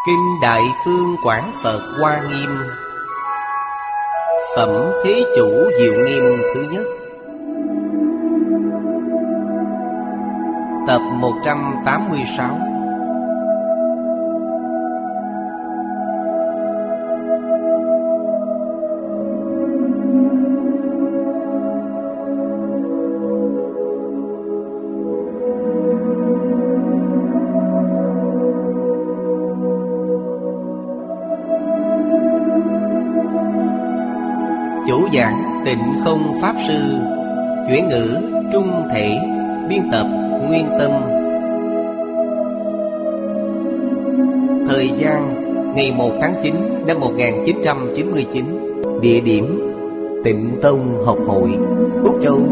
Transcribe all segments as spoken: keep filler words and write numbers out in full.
Kinh Đại Phương Quảng Phật Hoa Nghiêm, Phẩm Thế Chủ Diệu Nghiêm thứ nhất, tập một trăm tám mươi sáu. Chủ giảng Tịnh Không Pháp Sư, chuyển ngữ Trung Thể, biên tập Nguyên Tâm. Thời gian ngày một tháng chín năm một nghìn chín trăm chín mươi chín. Địa điểm Tịnh Tông Học Hội, Úc Châu.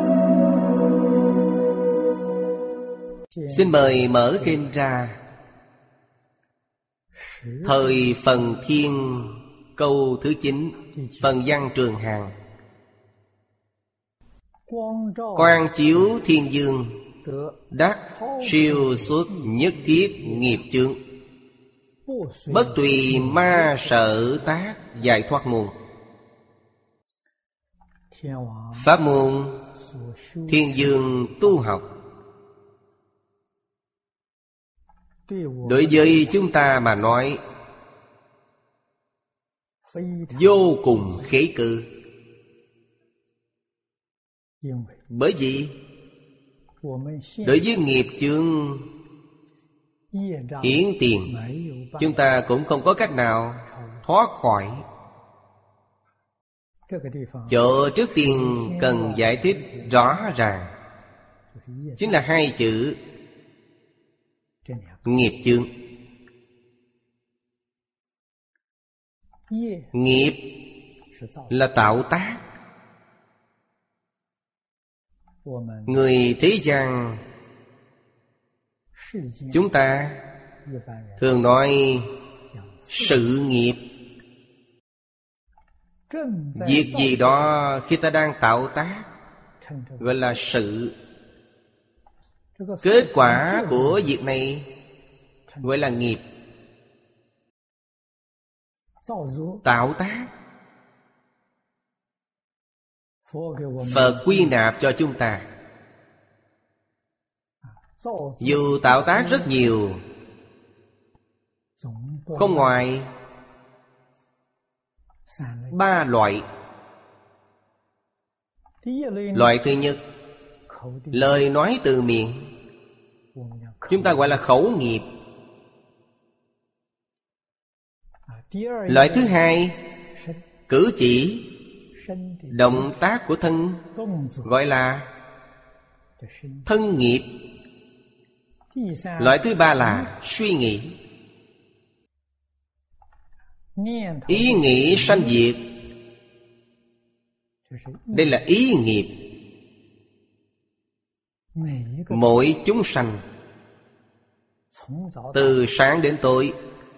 Xin mời mở kinh ra. Thời Phần Thiên, câu thứ chín, phần văn Trường Hàng. Quang chiếu thiên dương, đắc siêu xuất nhất thiết nghiệp chướng, bất tùy ma sở tác giải thoát môn. Pháp môn thiên dương tu học đối với chúng ta mà nói vô cùng khế cự. Bởi vì đối với nghiệp chướng hiển tiền, chúng ta cũng không có cách nào thoát khỏi. Chỗ trước tiên cần giải thích rõ ràng chính là hai chữ nghiệp chướng. Nghiệp là tạo tác. Người thế gian chúng ta thường nói sự nghiệp. Việc gì đó khi ta đang tạo tác gọi là sự. Kết quả của việc này gọi là nghiệp. Tạo tác Phật quy nạp cho chúng ta. Dù tạo tác rất nhiều, không ngoài ba loại. Loại thứ nhất, lời nói từ miệng, chúng ta gọi là khẩu nghiệp. Loại thứ hai, cử chỉ, động tác của thân, gọi là thân nghiệp. Loại thứ ba là suy nghĩ. Ý nghĩ sanh diệt, đây là ý nghiệp. Mỗi chúng sanh từ sáng đến tối,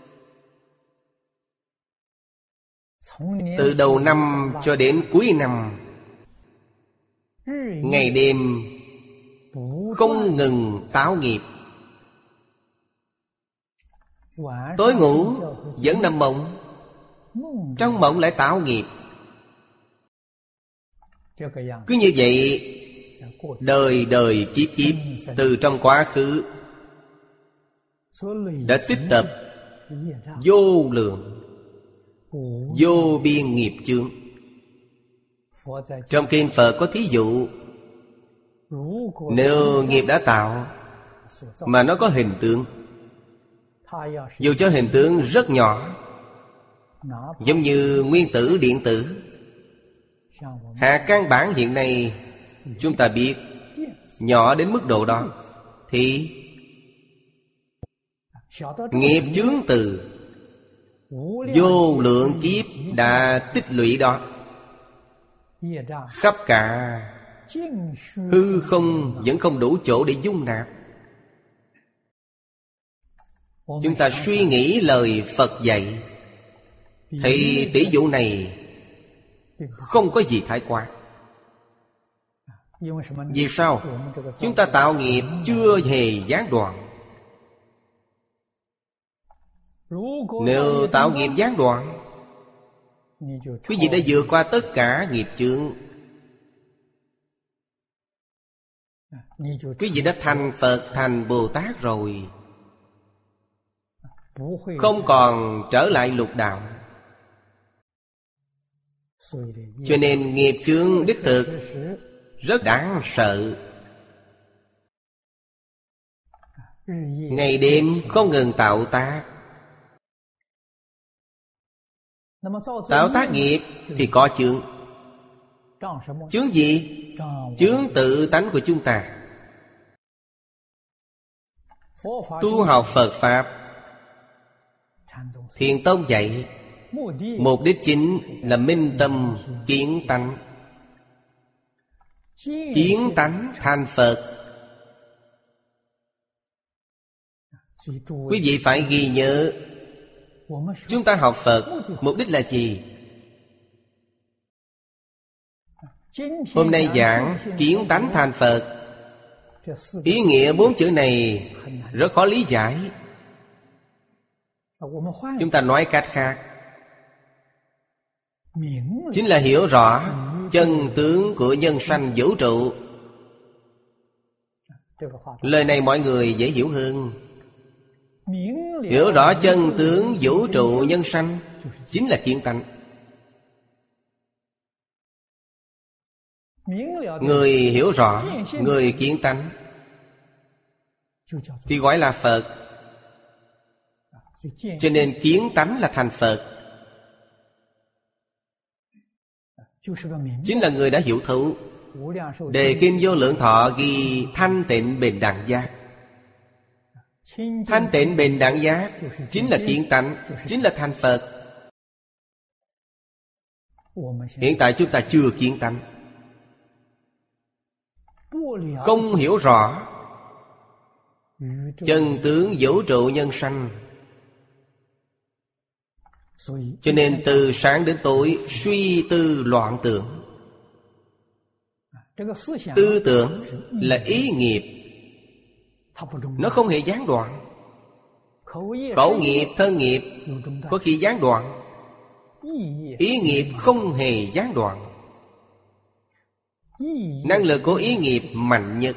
từ đầu năm cho đến cuối năm, ngày đêm không ngừng tạo nghiệp. Tối ngủ vẫn nằm mộng, trong mộng lại tạo nghiệp. Cứ như vậy, đời đời kiếp kiếp, từ trong quá khứ đã tích tập vô lượng vô biên nghiệp chướng. Trong kinh Phật có thí dụ, nếu nghiệp đã tạo mà nó có hình tượng, dù cho hình tượng rất nhỏ, giống như nguyên tử điện tử, hạt căn bản hiện nay chúng ta biết nhỏ đến mức độ đó, thì nghiệp chướng từ vô lượng kiếp đã tích lũy đó, khắp cả hư không vẫn không đủ chỗ để dung nạp. Chúng ta suy nghĩ lời Phật dạy, thì tỷ dụ này không có gì thái quá. Vì sao? Chúng ta tạo nghiệp chưa hề gián đoạn. Nếu tạo nghiệp gián đoạn, quý vị đã vượt qua tất cả nghiệp chướng. Quý vị đã thành Phật, thành Bồ Tát rồi, không còn trở lại lục đạo. Cho nên nghiệp chướng đích thực rất đáng sợ. Ngày đêm không ngừng tạo tác. Tạo tác nghiệp thì có chướng. Chướng gì? Chướng tự tánh của chúng ta. Tu học Phật Pháp, Thiền Tông dạy, mục đích chính là minh tâm kiến tánh. Kiến tánh thành Phật. Quý vị phải ghi nhớ, chúng ta học Phật mục đích là gì? Hôm nay giảng kiến tánh thành Phật. Ý nghĩa bốn chữ này rất khó lý giải. Chúng ta nói cách khác, chính là hiểu rõ chân tướng của nhân sanh vũ trụ. Lời này mọi người dễ hiểu hơn. Hiểu rõ chân tướng vũ trụ nhân sanh chính là kiến tánh. Người hiểu rõ, người kiến tánh thì gọi là Phật. Cho nên kiến tánh là thành Phật. Chính là người đã hiểu thấu. Đề Kinh Vô Lượng Thọ ghi thanh tịnh bình đẳng giác. Thanh tịnh bình đẳng giác chính là kiến tánh, chính là thành Phật. Hiện tại chúng ta chưa kiến tánh, không hiểu rõ chân tướng vũ trụ nhân sanh. Cho nên từ sáng đến tối suy tư loạn tưởng. Tư tưởng là ý nghiệp, nó không hề gián đoạn. Khẩu nghiệp, thân nghiệp có khi gián đoạn, ý nghiệp không hề gián đoạn. Năng lực của ý nghiệp mạnh nhất.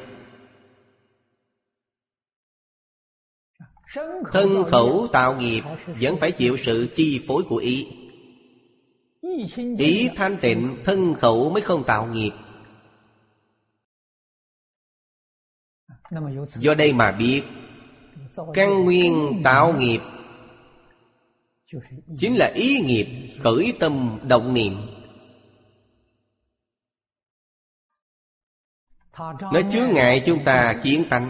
Thân khẩu tạo nghiệp vẫn phải chịu sự chi phối của ý. Ý thanh tịnh, thân khẩu mới không tạo nghiệp. Do đây mà biết, căn nguyên tạo nghiệp chính là ý nghiệp khởi tâm động niệm. Nó chướng ngại chúng ta kiến tánh.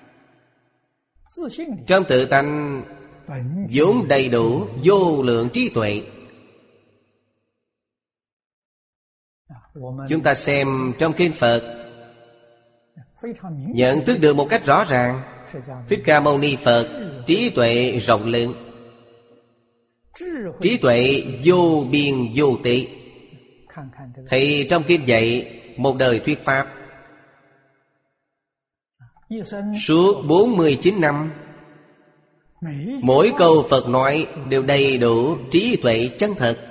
Trong tự tánh vốn đầy đủ vô lượng trí tuệ. Chúng ta xem trong kinh Phật, nhận thức được một cách rõ ràng. Thích Ca Mâu Ni Phật trí tuệ rộng lượng, trí tuệ vô biên vô tận. Thì trong kinh dạy một đời thuyết pháp, suốt bốn mươi chín năm, mỗi câu Phật nói đều đầy đủ trí tuệ chân thật.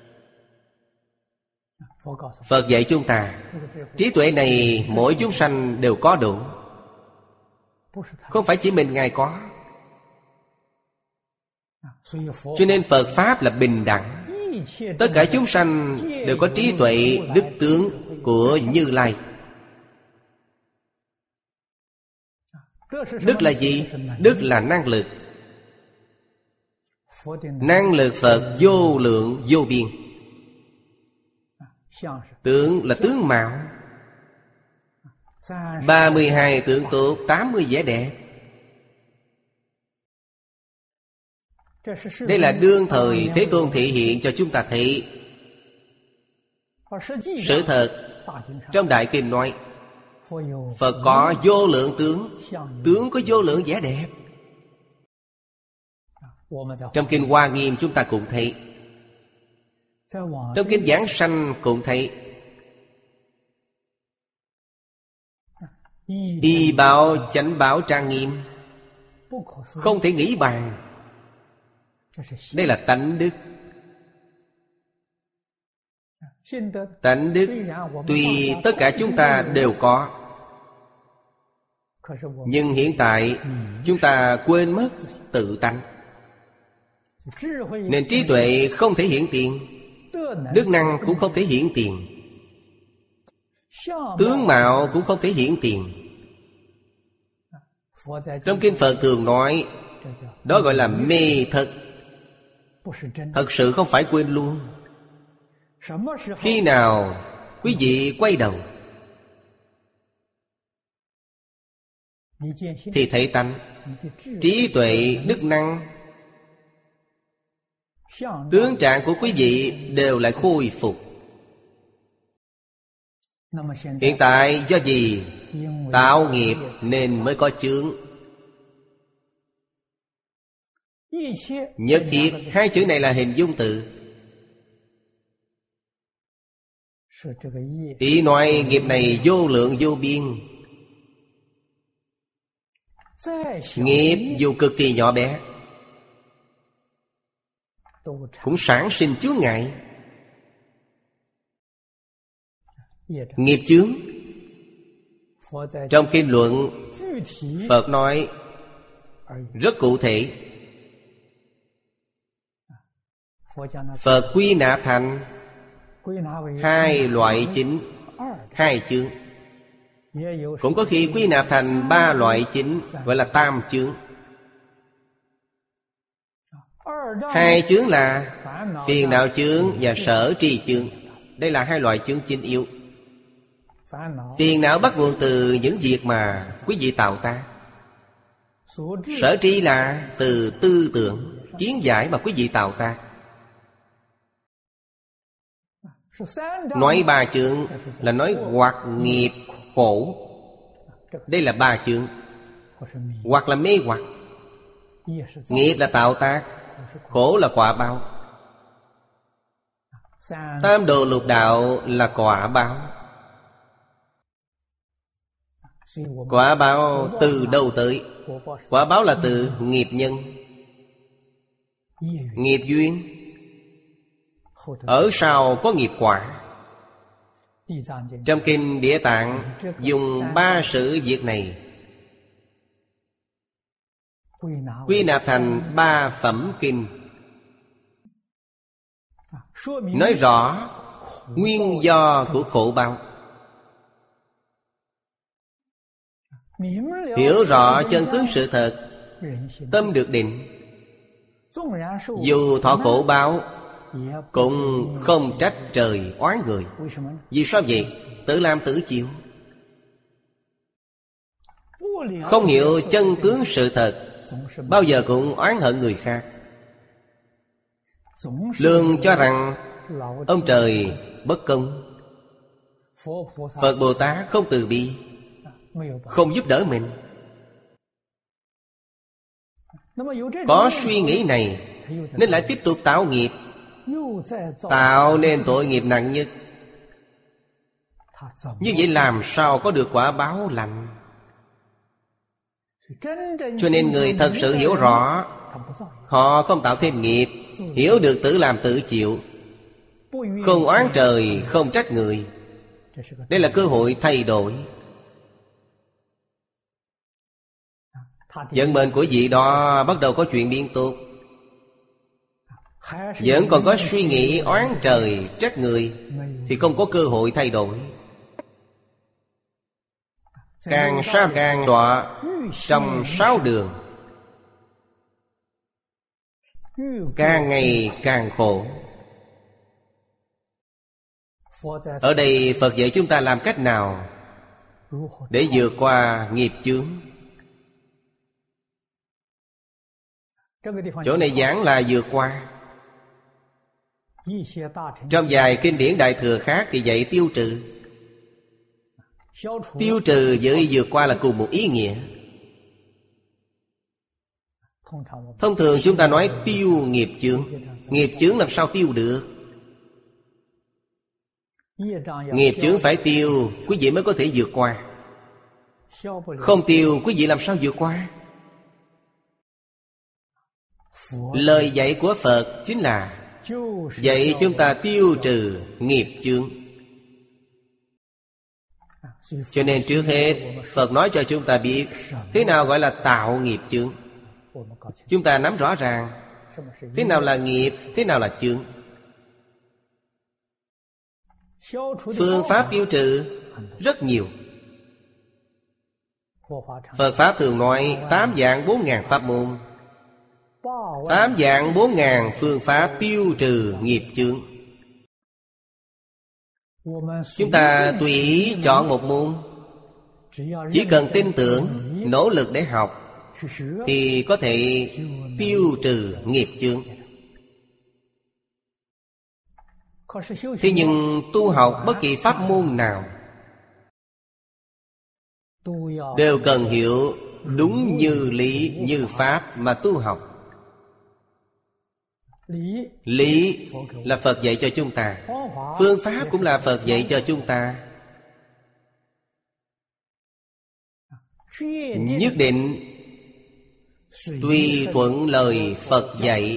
Phật dạy chúng ta, trí tuệ này mỗi chúng sanh đều có đủ, không phải chỉ mình Ngài có. Cho nên Phật Pháp là bình đẳng. Tất cả chúng sanh đều có trí tuệ đức tướng của Như Lai. Đức là gì? Đức là năng lực. Năng lực Phật vô lượng vô biên. Tướng là tướng mạo, ba mươi hai tướng tốt, tám mươi vẻ đẹp. Đây là đương thời Thế Tôn thị hiện cho chúng ta thấy. Sự thật trong Đại Kinh nói, Phật có vô lượng tướng, tướng có vô lượng vẻ đẹp. Trong Kinh Hoa Nghiêm chúng ta cũng thấy, trong Kinh Giảng Sanh cũng thấy. Y báo chánh báo trang nghiêm, không thể nghĩ bàn. Đây là tánh đức. Tánh đức tuy tất cả chúng ta đều có, nhưng hiện tại chúng ta quên mất tự tánh, nên trí tuệ không thể hiện tiền, đức năng cũng không thể hiện tiền, tướng mạo cũng không thể hiện tiền. Trong kinh Phật thường nói đó gọi là mê thật. Thật sự không phải quên luôn. Khi nào quý vị quay đầu thì thấy tánh, trí tuệ, đức năng, tướng trạng của quý vị đều lại khôi phục. Hiện tại do gì? Tạo nghiệp nên mới có chướng. Nhất thiết, hai chữ này là hình dung từ. Ý nói nghiệp này vô lượng vô biên. Nghiệp dù cực kỳ nhỏ bé cũng sản sinh chướng ngại. Nghiệp chướng trong kinh luận Phật nói rất cụ thể. Phật quy nạp thành hai loại chính, hai chướng. Cũng có khi quy nạp thành ba loại chính, gọi là tam chướng. Hai chướng là phiền não chướng và sở tri chướng. Đây là hai loại chướng chính yếu. Phiền não bắt nguồn từ những việc mà quý vị tạo tác. Sở tri là từ tư tưởng, kiến giải mà quý vị tạo tác. Nói ba chướng là nói hoặc nghiệp khổ. Đây là ba chướng. Hoặc là mê hoặc. Nghiệp là tạo tác, khổ là quả báo. Tam đồ lục đạo là quả báo. Quả báo từ đâu tới? Quả báo là từ nghiệp nhân, nghiệp duyên. Ở sau có nghiệp quả. Trong kinh Địa Tạng dùng ba sự việc này quy nạp thành ba phẩm kinh, nói rõ nguyên do của khổ báo. Hiểu rõ chân tướng sự thật, tâm được định, dù thọ khổ báo cũng không trách trời oán người. Vì sao vậy? Tự làm tự chịu. Không hiểu chân tướng sự thật, bao giờ cũng oán hận người khác, luôn cho rằng ông trời bất công, Phật Bồ Tát không từ bi, không giúp đỡ mình. Có suy nghĩ này nên lại tiếp tục tạo nghiệp, tạo nên tội nghiệp nặng nhất. Như vậy làm sao có được quả báo lành? Cho nên người thật sự hiểu rõ, họ không tạo thêm nghiệp, hiểu được tự làm tự chịu, không oán trời, không trách người. Đây là cơ hội thay đổi. Vận mệnh của vị đó bắt đầu có chuyện biến tốt, vẫn còn có suy nghĩ oán trời trách người, thì không có cơ hội thay đổi. Càng sao càng đọa trong sáu đường, càng ngày càng khổ. Ở đây Phật dạy chúng ta làm cách nào để vượt qua nghiệp chướng. Chỗ này giảng là vượt qua. Trong vài kinh điển Đại Thừa khác thì dạy tiêu trừ. Tiêu trừ với vượt qua là cùng một ý nghĩa. Thông thường chúng ta nói tiêu nghiệp chướng. Nghiệp chướng làm sao tiêu được? Nghiệp chướng phải tiêu, quý vị mới có thể vượt qua. Không tiêu, quý vị làm sao vượt qua? Lời dạy của Phật chính là dạy chúng ta tiêu trừ nghiệp chướng. Cho nên trước hết Phật nói cho chúng ta biết thế nào gọi là tạo nghiệp chướng. Chúng ta nắm rõ ràng thế nào là nghiệp, thế nào là chướng. Phương pháp tiêu trừ rất nhiều. Phật Pháp thường nói tám dạng bốn ngàn pháp môn, tám dạng bốn ngàn phương pháp tiêu trừ nghiệp chướng. Chúng ta tùy ý chọn một môn, chỉ cần tin tưởng, nỗ lực để học thì có thể tiêu trừ nghiệp chướng. Thế nhưng tu học bất kỳ pháp môn nào đều cần hiểu đúng như lý như pháp mà tu học. Lý là Phật dạy cho chúng ta, phương pháp cũng là Phật dạy cho chúng ta. Nhất định tùy thuận lời Phật dạy,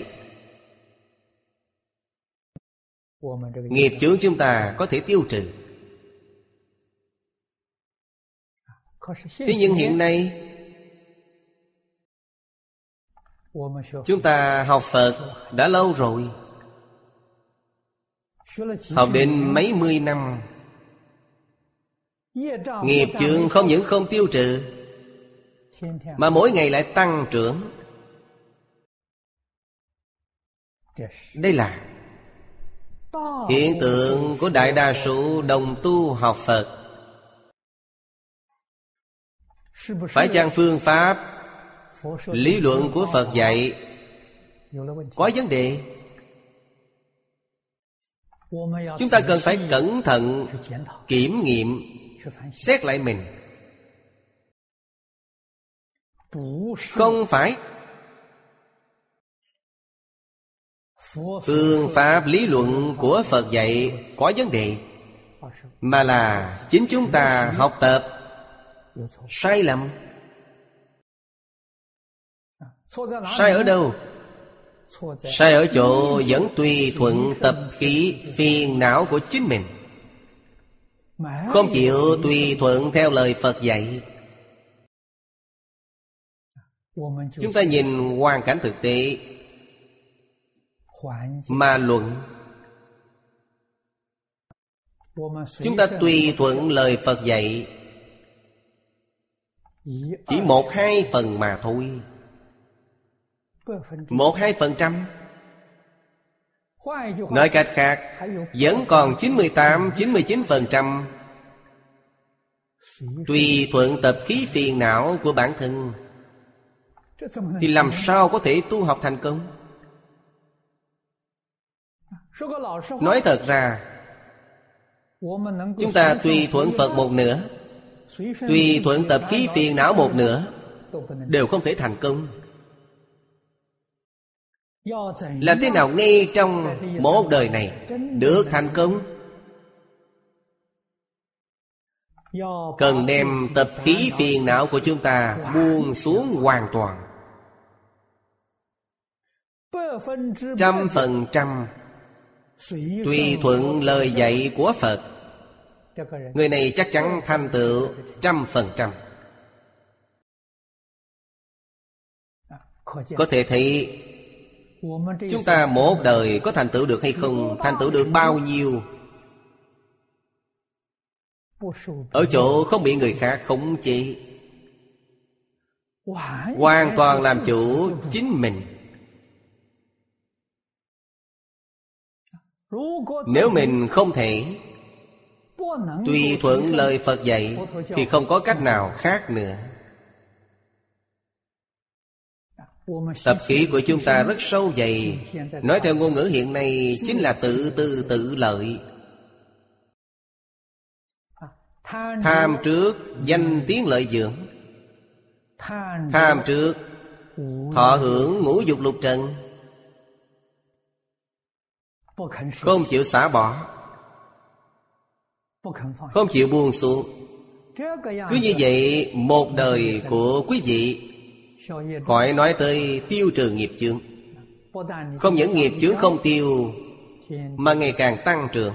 nghiệp chướng chúng ta có thể tiêu trừ. Thế nhưng hiện nay chúng ta học Phật đã lâu rồi, học đến mấy mươi năm, nghiệp chướng không những không tiêu trừ mà mỗi ngày lại tăng trưởng. Đây là hiện tượng của đại đa số đồng tu học Phật. Phải chăng phương pháp, lý luận của Phật dạy có vấn đề? Chúng ta cần phải cẩn thận kiểm nghiệm, xét lại mình. Không phải phương pháp lý luận của Phật dạy có vấn đề, mà là chính chúng ta học tập sai lầm. Sai ở đâu? Sai ở chỗ vẫn tùy thuận tập khí phiền não của chính mình, không chịu tùy thuận theo lời Phật dạy. Chúng ta nhìn hoàn cảnh thực tế mà luận. Chúng ta tùy thuận lời Phật dạy chỉ một hai phần mà thôi, một hai phần trăm. Nói cách khác, vẫn còn chín mươi tám, chín mươi chín phần trăm tùy thuận tập khí phiền não của bản thân. Thì làm sao có thể tu học thành công? Nói thật ra, chúng ta tùy thuận Phật một nửa, tùy thuận tập khí phiền não một nửa, đều không thể thành công. Làm thế nào ngay trong một đời này được thành công? Cần đem tập khí phiền não của chúng ta buông xuống hoàn toàn, trăm phần trăm tùy thuận lời dạy của Phật. Người này chắc chắn thành tựu trăm phần trăm. Có thể thấy chúng ta một đời có thành tựu được hay không, thành tựu được bao nhiêu, ở chỗ không bị người khác khống chế, hoàn toàn làm chủ chính mình. Nếu mình không thể tùy thuận lời Phật dạy thì không có cách nào khác nữa. Tập khí của chúng ta rất sâu dày. Nói theo ngôn ngữ hiện nay chính là tự tư tự lợi. Tham trước danh tiếng lợi dưỡng, tham trước thọ hưởng ngũ dục lục trần, không chịu xả bỏ, không chịu buông xuống. Cứ như vậy một đời của quý vị, khỏi nói tới tiêu trừ nghiệp chướng. Không những nghiệp chướng không tiêu, mà ngày càng tăng trưởng.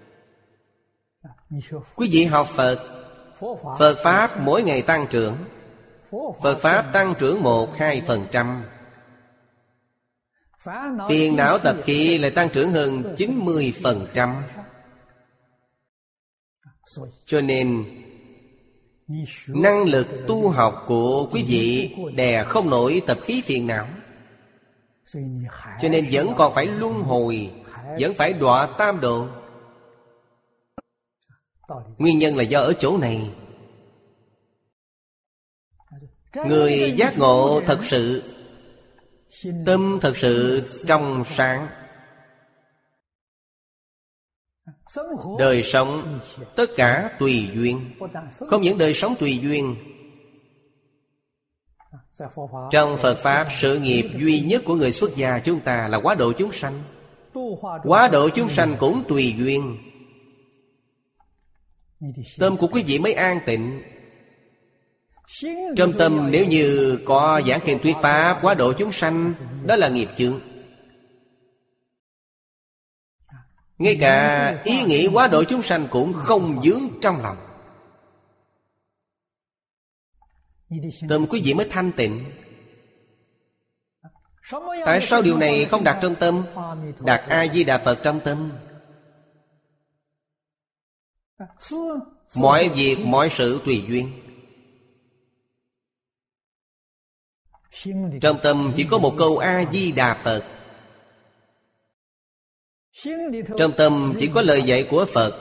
Quý vị học Phật, Phật Pháp mỗi ngày tăng trưởng. Phật Pháp tăng trưởng một hai phần trăm. Phiền não tập khí lại tăng trưởng hơn chín mươi phần trăm. Cho nên năng lực tu học của quý vị đè không nổi tập khí phiền não. Cho nên vẫn còn phải luân hồi, vẫn phải đọa tam độ. Nguyên nhân là do ở chỗ này. Người giác ngộ thật sự, tâm thật sự trong sáng, đời sống tất cả tùy duyên. Không những đời sống tùy duyên, trong Phật Pháp, sự nghiệp duy nhất của người xuất gia chúng ta là hóa độ chúng sanh. Hóa độ chúng sanh cũng tùy duyên. Tâm của quý vị mới an tịnh. Trong tâm nếu như có giảng kinh thuyết pháp hóa độ chúng sanh, đó là nghiệp chướng. Ngay cả ý nghĩ hóa độ chúng sanh cũng không vướng trong lòng. Tâm quý vị mới thanh tịnh. Tại sao điều này không đặt trong tâm? Đặt A-di-đà Phật trong tâm. Mọi việc, mọi sự tùy duyên. Trong tâm chỉ có một câu A-di-đà Phật. Trong tâm chỉ có lời dạy của Phật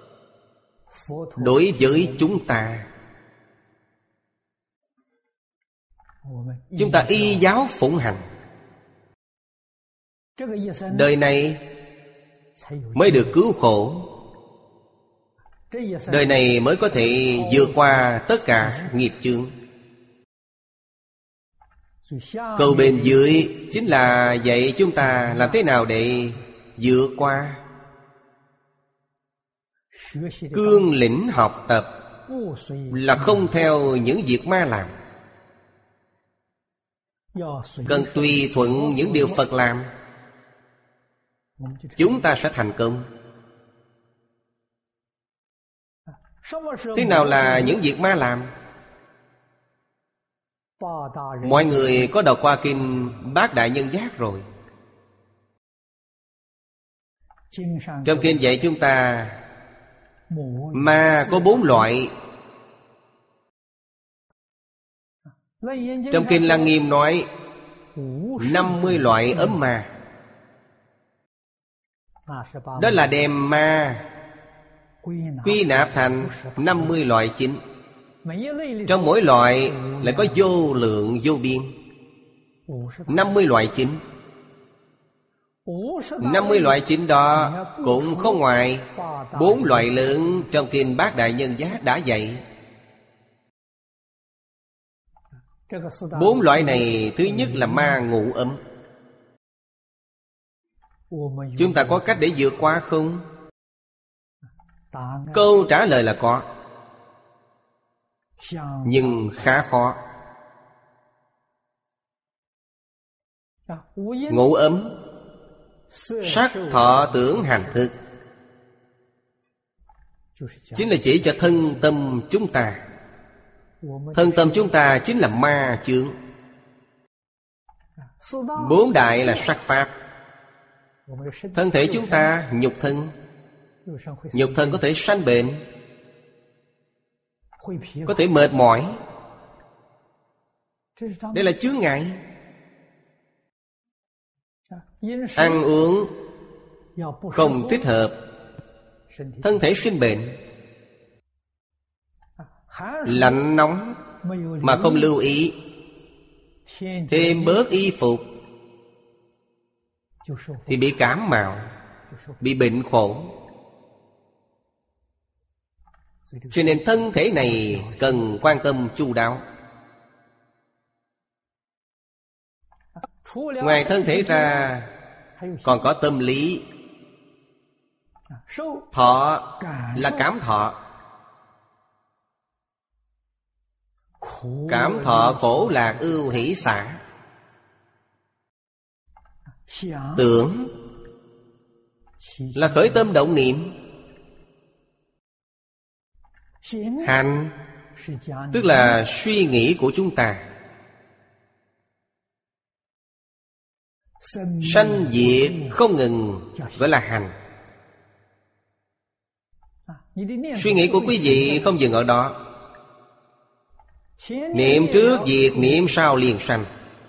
đối với chúng ta. Chúng ta y giáo phụng hành. Đời này mới được cứu khổ. Đời này mới có thể vượt qua tất cả nghiệp chướng. Câu bên dưới chính là dạy chúng ta làm thế nào để vượt qua. Cương lĩnh học tập là không theo những việc ma làm, cần tùy thuận những điều Phật làm. Chúng ta sẽ thành công. Thế nào là những việc ma làm? Mọi người có đọc qua kinh Bát Đại Nhân Giác rồi. Trong kinh dạy chúng ta ma có bốn loại. Trong kinh Lăng Nghiêm nói năm mươi loại ấm ma. Đó là đem ma quy nạp thành năm mươi loại chính. Trong mỗi loại lại có vô lượng vô biên. Năm mươi loại chính. Năm mươi loại chính đó cũng không ngoài bốn loại lớn trong kinh Bát Đại Nhân Giác đã dạy. Bốn loại này, thứ nhất là ma ngủ ấm. Chúng ta có cách để vượt qua không? Câu trả lời là có, nhưng khá khó. Ngủ ấm, sắc thọ tưởng hành thức, chính là chỉ cho thân tâm chúng ta. Thân tâm chúng ta chính là ma chướng. Bốn đại là sắc pháp. Thân thể chúng ta nhục thân. Nhục thân có thể sanh bệnh, có thể mệt mỏi. Đây là chướng ngại. Ăn uống không thích hợp, thân thể sinh bệnh. Lạnh nóng mà không lưu ý, thêm bớt y phục thì bị cảm mạo, bị bệnh khổ. Cho nên thân thể này cần quan tâm chu đáo. Ngoài thân thể ra còn có tâm lý. Thọ là cảm thọ. Cảm thọ khổ lạc ưu hỷ xả. Tưởng là khởi tâm động niệm. Hành tức là suy nghĩ của chúng ta. Sanh diệt không ngừng gọi là hành. Suy nghĩ của quý vị không dừng ở đó. Niệm trước diệt, niệm sau liền sanh.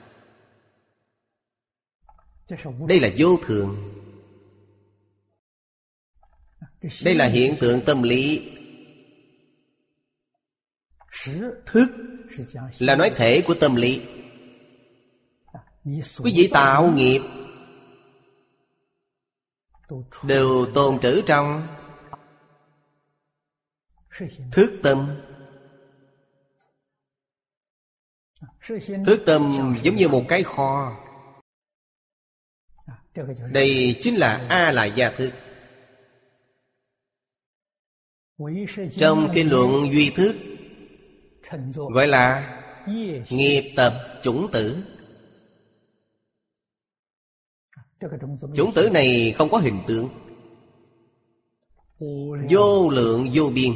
Đây là vô thường. Đây là hiện tượng tâm lý. Thức là nói thể của tâm lý. Quý vị tạo nghiệp đều tồn trữ trong thức tâm. Thức tâm giống như một cái kho. Đây chính là A-lại-gia thức. Trong kinh luận Duy Thức gọi là nghiệp tập chủng tử. Chủng tử này không có hình tượng, vô lượng vô biên.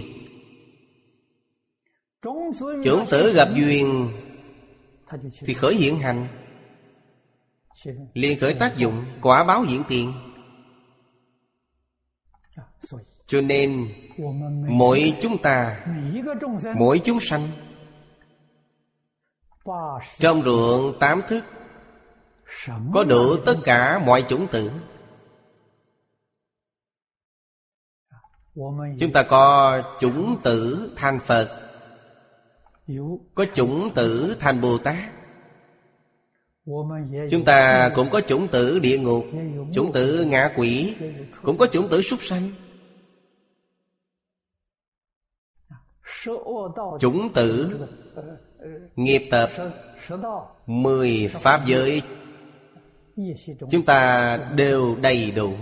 Chủng tử gặp duyên thì khởi hiện hành, liền khởi tác dụng, quả báo hiện tiền. Cho nên mỗi chúng ta, mỗi chúng sanh trong ruộng tám thức có đủ tất cả mọi chủng tử. Chúng ta có chủng tử thành Phật, có chủng tử thành Bồ Tát. Chúng ta cũng có chủng tử địa ngục, chủng tử ngạ quỷ, cũng có chủng tử súc sanh. Chủng tử nghiệp tập mười pháp giới chúng ta đều đầy đủ.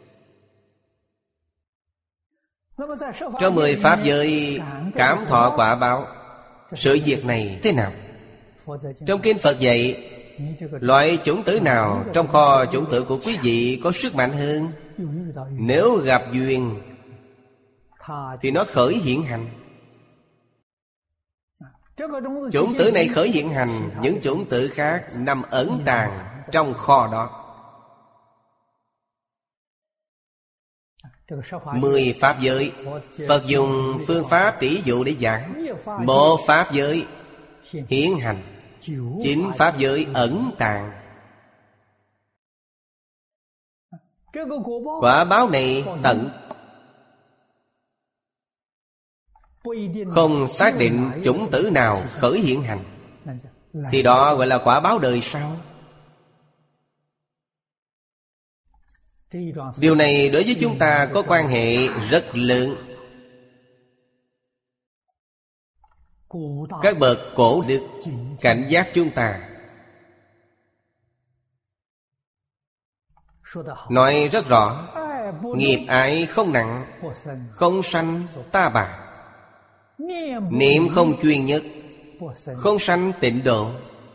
Trong mười pháp giới cảm thọ quả báo, sự việc này thế nào? Trong kinh Phật dạy, loại chủng tử nào trong kho chủng tử của quý vị có sức mạnh hơn? Nếu gặp duyên thì nó khởi hiện hành. Chủng tử này khởi hiện hành, những chủng tử khác nằm ẩn tàng trong kho đó. Mười pháp giới, Phật dùng phương pháp tỷ dụ để giảng. Một pháp giới hiển hành, chín pháp giới ẩn tàng. Quả báo này tận, không xác định chủng tử nào khởi hiện hành, thì đó gọi là quả báo đời sau. Điều này đối với chúng ta có quan hệ rất lớn. Các bậc cổ đức cảnh giác chúng ta, nói rất rõ: nghiệp ái không nặng, không sanh ta bà. Niệm không chuyên nhất, không sanh tịnh độ.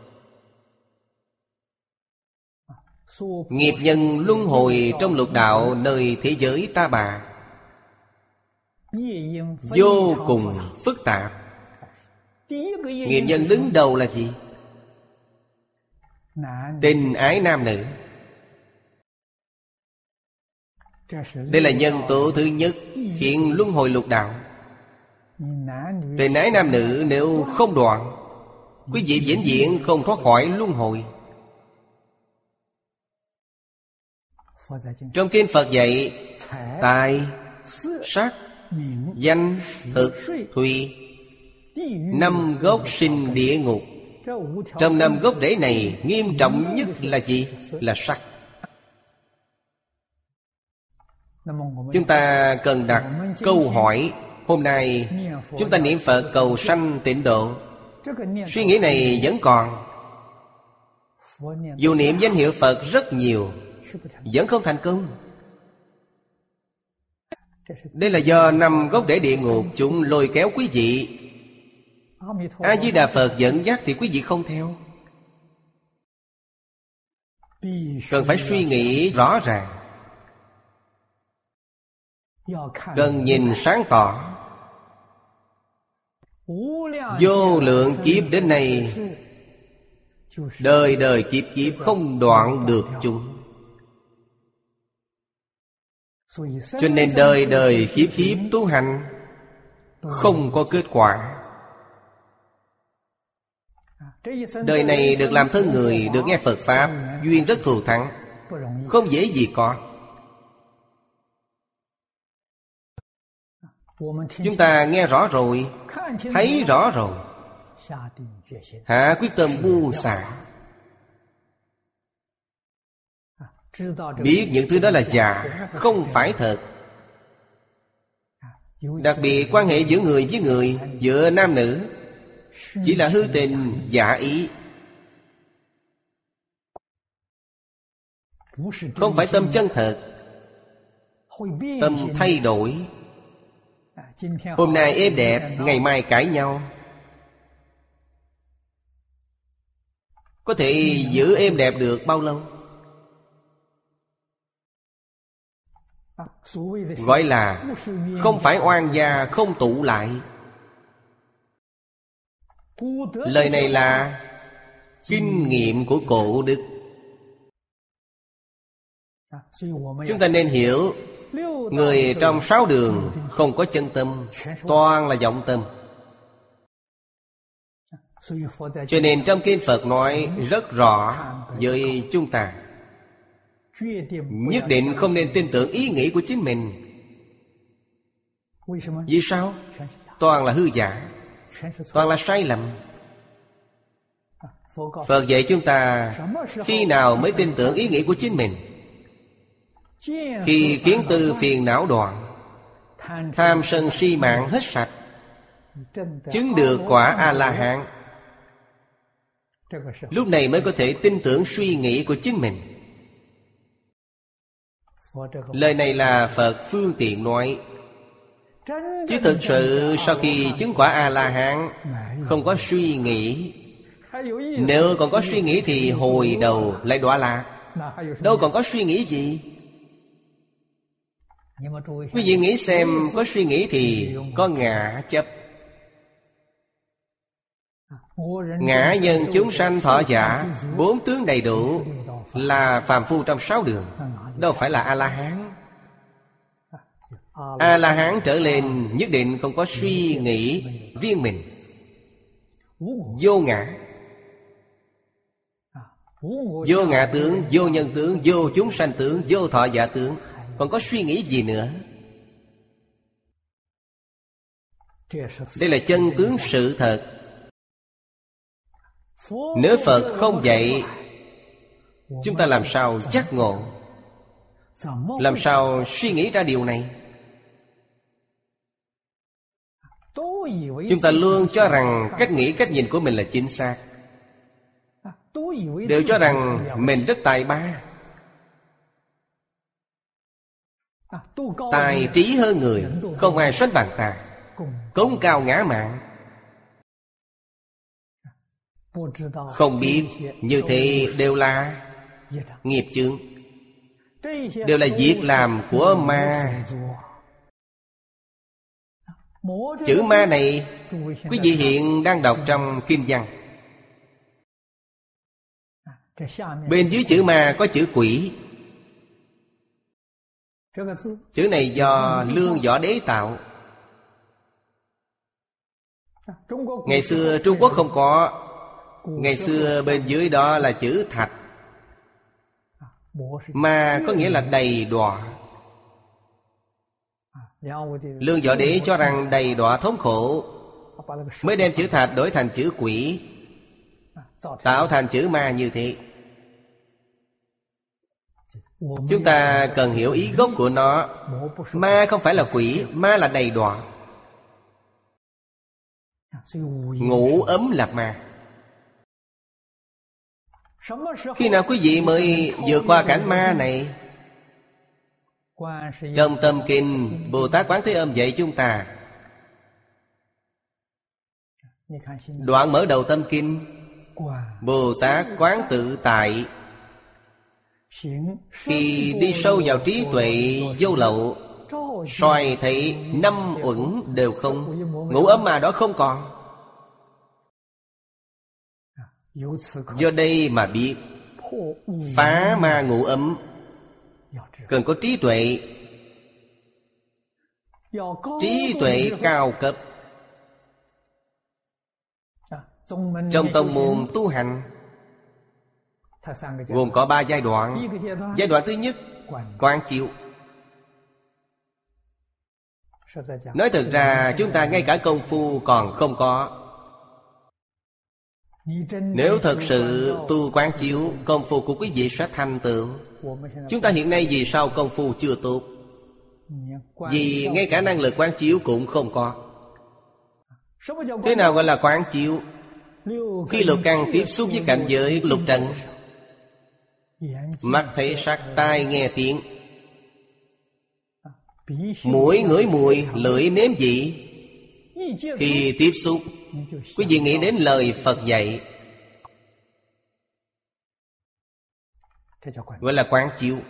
Nghiệp nhân luân hồi trong lục đạo nơi thế giới ta bà, vô cùng phức tạp. Nghiệp nhân đứng đầu là gì? Tình ái nam nữ. Đây là nhân tố thứ nhất khiến luân hồi lục đạo. Tình ái nam nữ nếu không đoạn, quý vị vĩnh viễn không thoát khỏi luân hồi. Trong kinh Phật dạy, tài, sắc, danh, thực, thùy, năm gốc sinh địa ngục. Trong năm gốc rễ này, nghiêm trọng nhất là gì? Là sắc. Chúng ta cần đặt câu hỏi. Hôm nay chúng ta niệm Phật cầu sanh tịnh độ, suy nghĩ này vẫn còn. Dù niệm danh hiệu Phật rất nhiều, vẫn không thành công. Đây là do năm gốc rễ địa ngục chúng lôi kéo quý vị. A Di Đà Phật dẫn dắt thì quý vị không theo. cần phải suy nghĩ rõ ràng, cần nhìn sáng tỏ. Vô lượng kiếp đến nay, đời đời kiếp kiếp không đoạn được chúng. Cho nên đời đời kiếp kiếp tu hành không có kết quả. Đời này được làm thân người, được nghe Phật Pháp, duyên rất thù thắng, không dễ gì có. Chúng ta nghe rõ rồi, thấy rõ rồi, hạ quyết tâm buông xả, biết những thứ đó là giả, không phải thật. Đặc biệt quan hệ giữa người với người, giữa nam nữ, chỉ là hư tình giả ý, không phải tâm chân thật. Tâm thay đổi, hôm nay êm đẹp, ngày mai cãi nhau. Có thể giữ êm đẹp được bao lâu? Gọi là không phải oan gia không tụ lại. Lời này là kinh nghiệm của cổ đức. Chúng ta nên hiểu, người trong sáu đường không có chân tâm, toàn là vọng tâm. Cho nên trong kinh Phật nói rất rõ với chúng ta, nhất định không nên tin tưởng ý nghĩ của chính mình. Vì sao? Toàn là hư giả, toàn là sai lầm. Phật dạy chúng ta khi nào mới tin tưởng ý nghĩ của chính mình? Khi kiến tư phiền não đoạn, tham sân si mạng hết sạch, chứng được quả A-la-hán, lúc này mới có thể tin tưởng suy nghĩ của chính mình. Lời này là Phật phương tiện nói. Chứ thực sự sau khi chứng quả A-la-hán không có suy nghĩ. Nếu còn có suy nghĩ thì hồi đầu lại đọa lạc. Đâu còn có suy nghĩ gì. Quý vị nghĩ xem, có suy nghĩ thì có ngã chấp. Ngã nhân chúng sanh thọ giả, bốn tướng đầy đủ, là phàm phu trong sáu đường, đâu phải là A-la-hán. A-la-hán trở lên nhất định không có suy nghĩ riêng mình. Vô ngã, vô ngã tướng, vô nhân tướng, vô chúng sanh tướng, vô thọ giả tướng. Còn có suy nghĩ gì nữa? Đây là chân tướng sự thật. Nếu Phật không dạy, chúng ta làm sao giác ngộ? Làm sao suy nghĩ ra điều này? Chúng ta luôn cho rằng cách nghĩ, cách nhìn của mình là chính xác, đều cho rằng mình rất tài ba, tài trí hơn người, không ai sánh bằng ta, cống cao ngã mạn. Không biết như thế đều là nghiệp chướng, đều là việc làm của ma. Chữ ma này quý vị hiện đang đọc trong kinh văn. Bên dưới chữ ma có chữ quỷ. Chữ này do Lương Võ Đế tạo. Ngày xưa Trung Quốc không có. Ngày xưa bên dưới đó là chữ thạch. Ma có nghĩa là đầy đọa. Lương Võ Đế cho rằng đầy đọa thống khổ, mới đem chữ thạch đổi thành chữ quỷ, tạo thành chữ ma như thế. Chúng ta cần hiểu ý gốc của nó. Ma không phải là quỷ, ma là đầy đọa. Ngủ ấm là ma. Khi nào quý vị mới vượt qua cảnh ma này? Trong Tâm Kinh, Bồ Tát Quán Thế Âm dạy chúng ta. Đoạn mở đầu Tâm Kinh, Bồ Tát Quán Tự Tại, Khi đi sâu vào trí tuệ vô lậu, soi thấy năm uẩn đều không, ngũ ấm mà đó không còn. Do đây mà biết phá ma ngũ ấm cần có trí tuệ, trí tuệ cao cấp. Trong tông môn tu hành gồm có ba giai đoạn. Giai đoạn thứ nhất, quán chiếu. Nói thật ra chúng ta ngay cả công phu còn không có. Nếu thật sự tu quán chiếu, công phu của quý vị sẽ thành tựu. Chúng ta hiện nay vì sao công phu chưa tốt? Vì ngay cả năng lực quán chiếu cũng không có. Thế nào gọi là quán chiếu? Khi lục căn tiếp xúc với cảnh giới lục trần, mắt thấy sắc, tai nghe tiếng, mũi ngửi mùi, lưỡi nếm vị. Khi tiếp xúc, quý vị nghĩ đến lời Phật dạy, gọi là quán chiếu.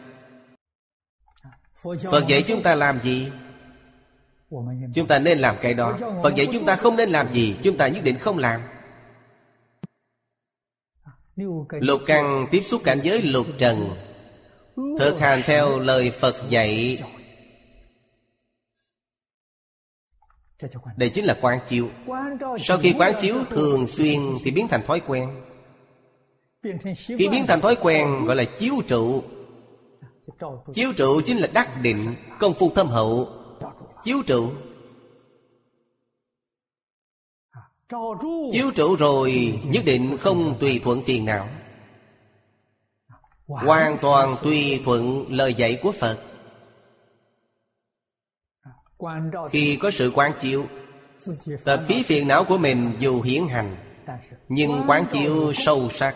Phật dạy chúng ta làm gì, chúng ta nên làm cái đó. Phật dạy chúng ta không nên làm gì, chúng ta nhất định không làm. Lục căn tiếp xúc cảnh giới lục trần, thực hành theo lời Phật dạy, đây chính là quán chiếu. Sau khi quán chiếu thường xuyên thì biến thành thói quen. Khi biến thành thói quen gọi là chiếu trụ. Chiếu trụ chính là đắc định, công phu thâm hậu. Chiếu trụ Chiếu trụ rồi nhất định không tùy thuận phiền não, hoàn toàn tùy thuận lời dạy của Phật. Khi có sự quán chiếu, tập khí phiền não của mình dù hiển hành, nhưng quán chiếu sâu sắc.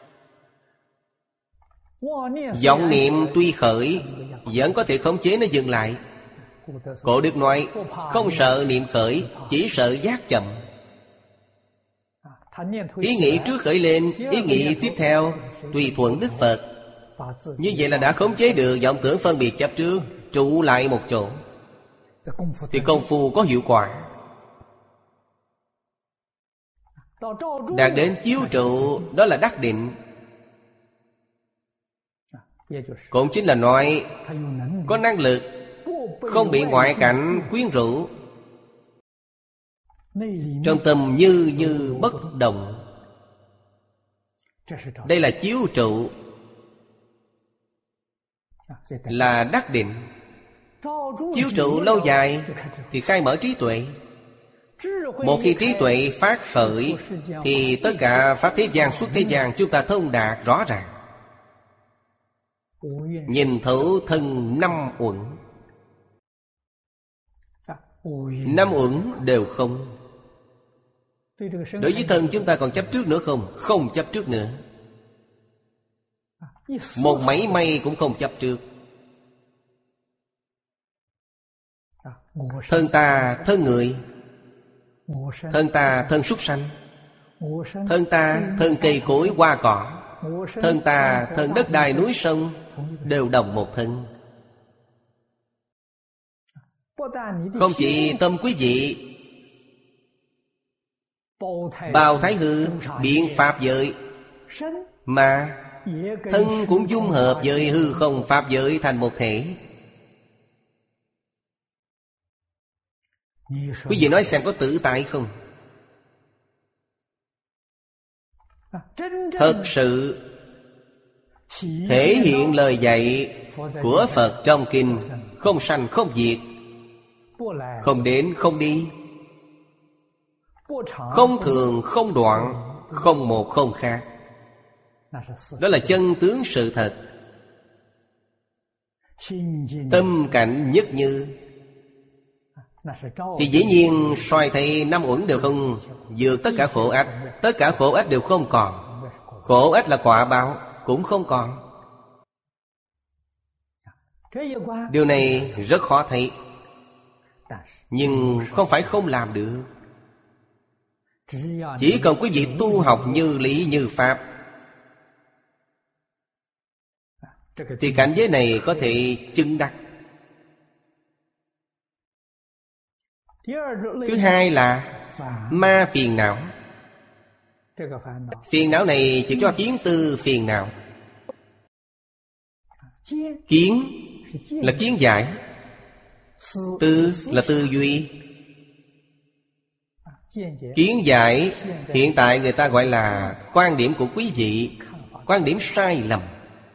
Vọng niệm tuy khởi, vẫn có thể khống chế nó dừng lại. Cổ Đức nói, không sợ niệm khởi, chỉ sợ giác chậm. Ý nghĩ trước khởi lên, ý nghĩ tiếp theo tùy thuận Đức Phật. Như vậy là đã khống chế được vọng tưởng phân biệt chấp trước, trụ lại một chỗ, thì công phu có hiệu quả. Đạt đến chiếu trụ, đó là đắc định. Cũng chính là nói có năng lực, không bị ngoại cảnh quyến rũ, trong tâm như như bất động. Đây là chiếu trụ, là đắc định. Chiếu trụ lâu dài thì khai mở trí tuệ. Một khi trí tuệ phát khởi thì tất cả pháp thế gian, xuất thế gian chúng ta thông đạt rõ ràng, nhìn thấu thân năm uẩn. Năm uẩn đều không. Đối với thân chúng ta còn chấp trước nữa không? Không chấp trước nữa. Một mảy may cũng không chấp trước. Thân ta thân người, thân ta thân súc sanh, thân ta thân cây cối hoa cỏ, thân ta thân đất đai núi sông, đều đồng một thân. Không chỉ tâm quý vị bao thái hư biện pháp giới, mà thân cũng dung hợp với hư không pháp giới thành một thể. Quý vị nói xem có tự tại không? Thật sự thể hiện lời dạy của Phật trong kinh, không sanh không diệt, không đến không đi, không thường không đoạn, không một không khác. Đó là chân tướng sự thật. Tâm cảnh nhất như, thì dĩ nhiên soi thấy năm uẩn đều không, vượt tất cả khổ ách. Tất cả khổ ách đều không còn. Khổ ách là quả báo cũng không còn. Điều này rất khó thấy, nhưng không phải không làm được. Chỉ cần quý vị tu học như lý như pháp, thì cảnh giới này có thể chứng đắc. Thứ hai là ma phiền não. Phiền não này chỉ cho kiến tư phiền não. Kiến là kiến giải, tư là tư duy. Kiến giải hiện tại người ta gọi là quan điểm của quý vị, quan điểm sai lầm.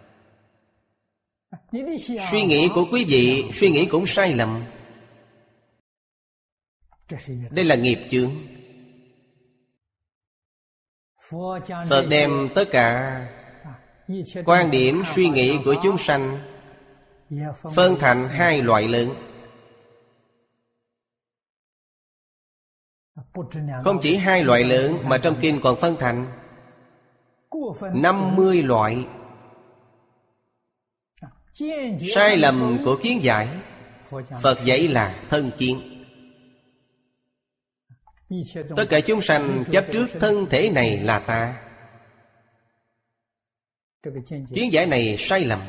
Suy nghĩ của quý vị, suy nghĩ cũng sai lầm. Đây là nghiệp chướng. Phật đem tất cả quan điểm suy nghĩ của chúng sanh phân thành hai loại lớn. Không chỉ hai loại lớn mà trong kinh còn phân thành năm mươi loại. Sai lầm của kiến giải, Phật dạy là thân kiến. Tất cả chúng sanh chấp trước thân thể này là ta. Kiến giải này sai lầm.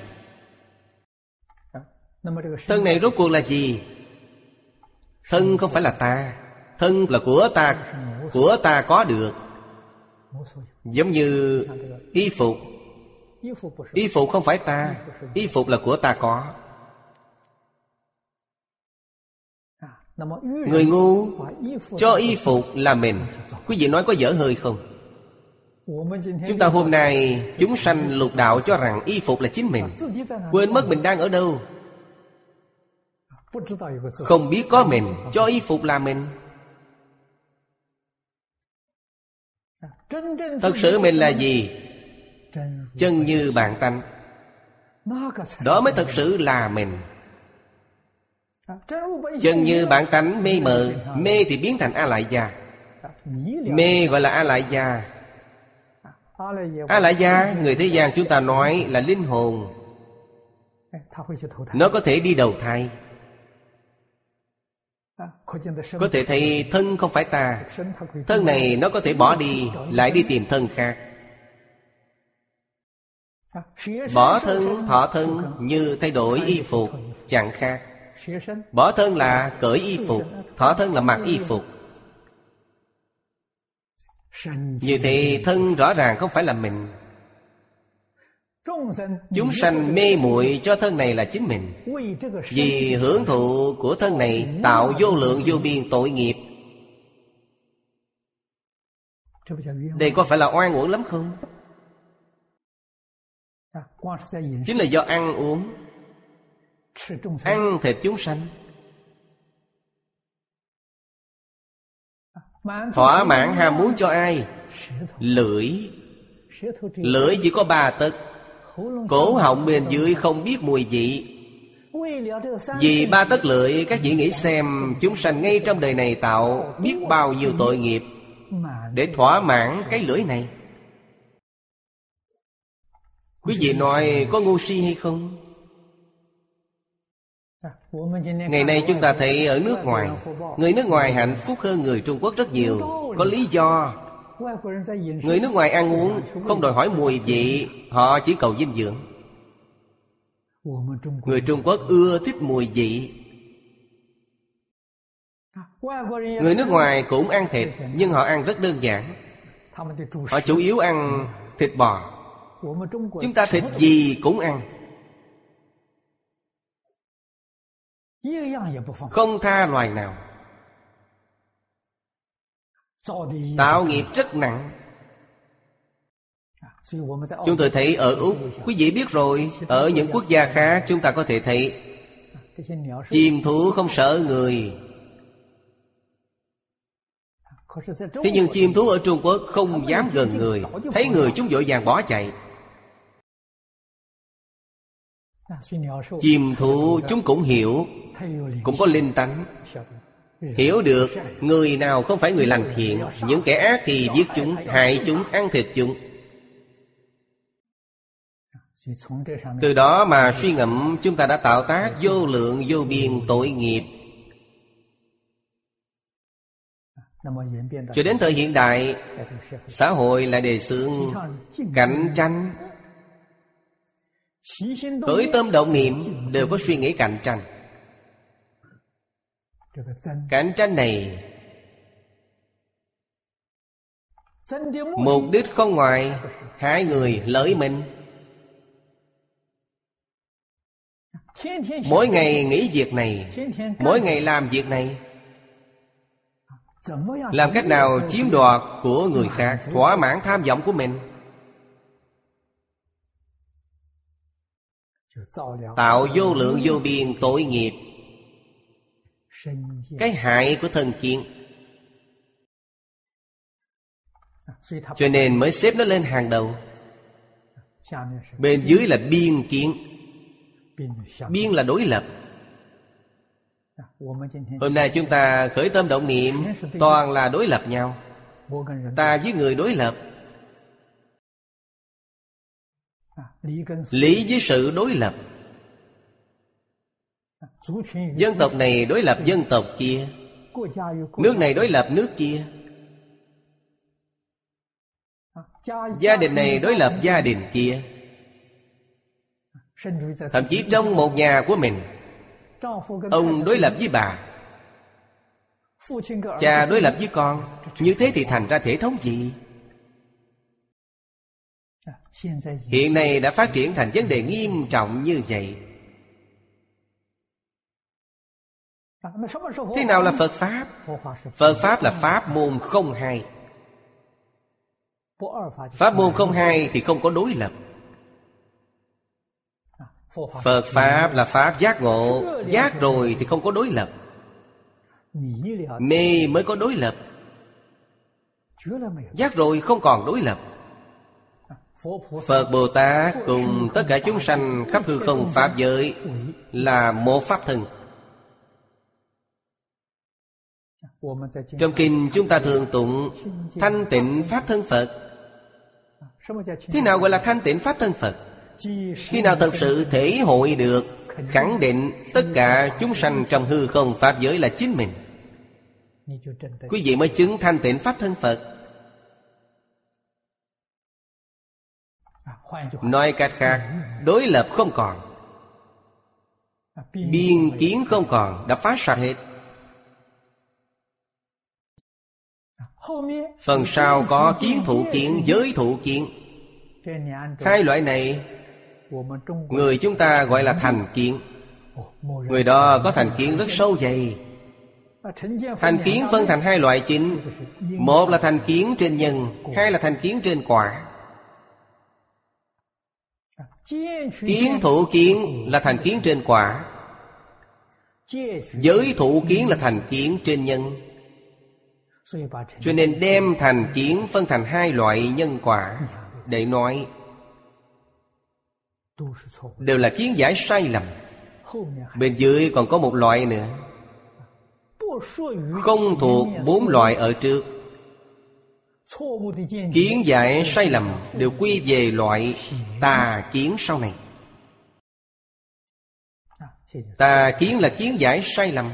Thân này rốt cuộc là gì? Thân không phải là ta. Thân là của ta, của ta có được. Giống như y phục. Y phục không phải ta, y phục là của ta có. Người ngu cho y phục là mình. Quý vị nói có dở hơi không? Chúng ta hôm nay chúng sanh lục đạo cho rằng y phục là chính mình, quên mất mình đang ở đâu. Không biết có mình, cho y phục là mình. Thật sự mình là gì? Chân như bản tánh. Đó mới thật sự là mình. Chân như bản tánh mê mờ, mê thì biến thành A Lại Gia. Mê gọi là A Lại Gia. A Lại Gia, người thế gian chúng ta nói là linh hồn. Nó có thể đi đầu thai. Có thể thấy thân không phải ta. Thân này nó có thể bỏ đi, lại đi tìm thân khác. Bỏ thân, thọ thân như thay đổi y phục, chẳng khác. Bỏ thân là cởi y phục, thọ thân là mặc y phục. Như thế thân rõ ràng không phải là mình. Chúng sanh mê muội cho thân này là chính mình, vì hưởng thụ của thân này tạo vô lượng vô biên tội nghiệp. Đây có phải là oan uổng lắm không? Chính là do ăn uống, ăn thịt chúng sanh, thỏa mãn ham muốn cho ai? Lưỡi. Lưỡi chỉ có ba tấc, cổ họng bên dưới không biết mùi vị. Vì ba tấc lưỡi, các vị nghĩ xem, chúng sanh ngay trong đời này tạo biết bao nhiêu tội nghiệp để thỏa mãn cái lưỡi này. Quý vị nói có ngu si hay không? Ngày nay chúng ta thấy ở nước ngoài, người nước ngoài hạnh phúc hơn người Trung Quốc rất nhiều. Có lý do. Người nước ngoài ăn uống không đòi hỏi mùi vị, họ chỉ cầu dinh dưỡng. Người Trung Quốc ưa thích mùi vị. Người nước ngoài cũng ăn thịt, nhưng họ ăn rất đơn giản. Họ chủ yếu ăn thịt bò. Chúng ta thịt gì cũng ăn, không tha loài nào. Tạo nghiệp rất nặng. Chúng tôi thấy ở Úc, quý vị biết rồi, ở những quốc gia khác chúng ta có thể thấy chim thú không sợ người. Thế nhưng chim thú ở Trung Quốc không dám gần người, thấy người chúng vội vàng bỏ chạy. Chim thú chúng cũng hiểu, cũng có linh tánh, hiểu được người nào không phải người lành thiện. Những kẻ ác thì giết chúng, hại chúng, ăn thịt chúng. Từ đó mà suy ngẫm, chúng ta đã tạo tác vô lượng vô biên tội nghiệp. Cho đến thời hiện đại, xã hội lại đề xướng cạnh tranh, khởi tâm động niệm đều có suy nghĩ cạnh tranh. Cạnh tranh này mục đích không ngoài hai người lợi mình. Mỗi ngày nghĩ việc này, mỗi ngày làm việc này, làm cách nào chiếm đoạt của người khác, thỏa mãn tham vọng của mình, tạo vô lượng vô biên tội nghiệp. Cái hại của thân kiến, cho nên mới xếp nó lên hàng đầu. Bên dưới là biên kiến. Biên là đối lập. Hôm nay chúng ta khởi tâm động niệm toàn là đối lập nhau. Ta với người đối lập, lý với sự đối lập. Dân tộc này đối lập dân tộc kia, nước này đối lập nước kia, gia đình này đối lập gia đình kia. Thậm chí trong một nhà của mình, ông đối lập với bà, cha đối lập với con. Như thế thì thành ra thể thống gì? Hiện nay đã phát triển thành vấn đề nghiêm trọng như vậy. Thế nào là Phật Pháp? Phật Pháp là pháp môn không hai. Pháp môn không hai thì không có đối lập. Phật Pháp là Pháp giác ngộ. Giác rồi thì không có đối lập. Mê mới có đối lập. Giác rồi không còn đối lập. Phật Bồ Tát cùng tất cả chúng sanh khắp hư không Pháp giới là một Pháp thân. Trong kinh chúng ta thường tụng thanh tịnh Pháp thân Phật. Thế nào gọi là thanh tịnh Pháp thân Phật? Khi nào thật sự thể hội được, khẳng định tất cả chúng sanh trong hư không Pháp giới là chính mình, quý vị mới chứng thanh tịnh Pháp thân Phật. Nói cách khác, đối lập không còn, biên kiến không còn, đã phá sạch hết. Phần sau có kiến thụ kiến, giới thụ kiến. Hai loại này người chúng ta gọi là thành kiến. Người đó có thành kiến rất sâu dày. Thành kiến phân thành hai loại chính. Một là thành kiến trên nhân, hai là thành kiến trên quả. Kiến thụ kiến là thành kiến trên quả, giới thụ kiến là thành kiến trên nhân. Cho nên đem thành kiến phân thành hai loại nhân quả để nói, đều là kiến giải sai lầm. Bên dưới còn có một loại nữa, không thuộc bốn loại ở trước. Kiến giải sai lầm đều quy về loại tà kiến sau này. Tà kiến là kiến giải sai lầm.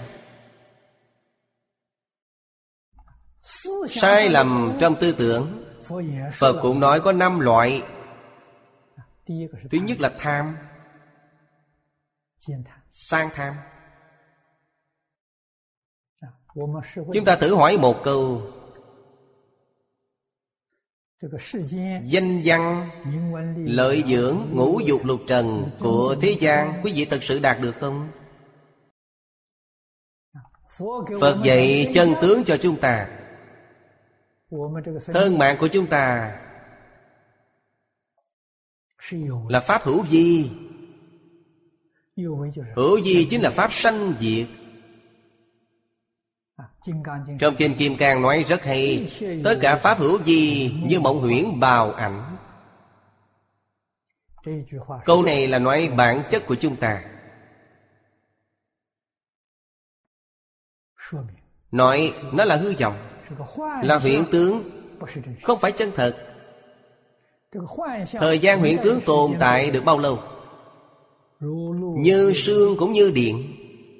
Sai lầm trong tư tưởng, Phật cũng nói có năm loại. Thứ nhất là tham, sang tham. Chúng ta thử hỏi một câu, danh văn, lợi dưỡng, ngũ dục lục trần của thế gian, quý vị thật sự đạt được không? Phật dạy chân tướng cho chúng ta. Thân mạng của chúng ta là pháp hữu vi. Hữu vi chính là pháp sanh diệt. Trong kinh Kim Cang nói rất hay, tất cả pháp hữu vi như mộng huyễn bào ảnh. Câu này là nói bản chất của chúng ta. Nói nó là hư vọng, là huyễn tướng, không phải chân thật. Thời gian huyễn tướng tồn tại được bao lâu? Như sương cũng như điện.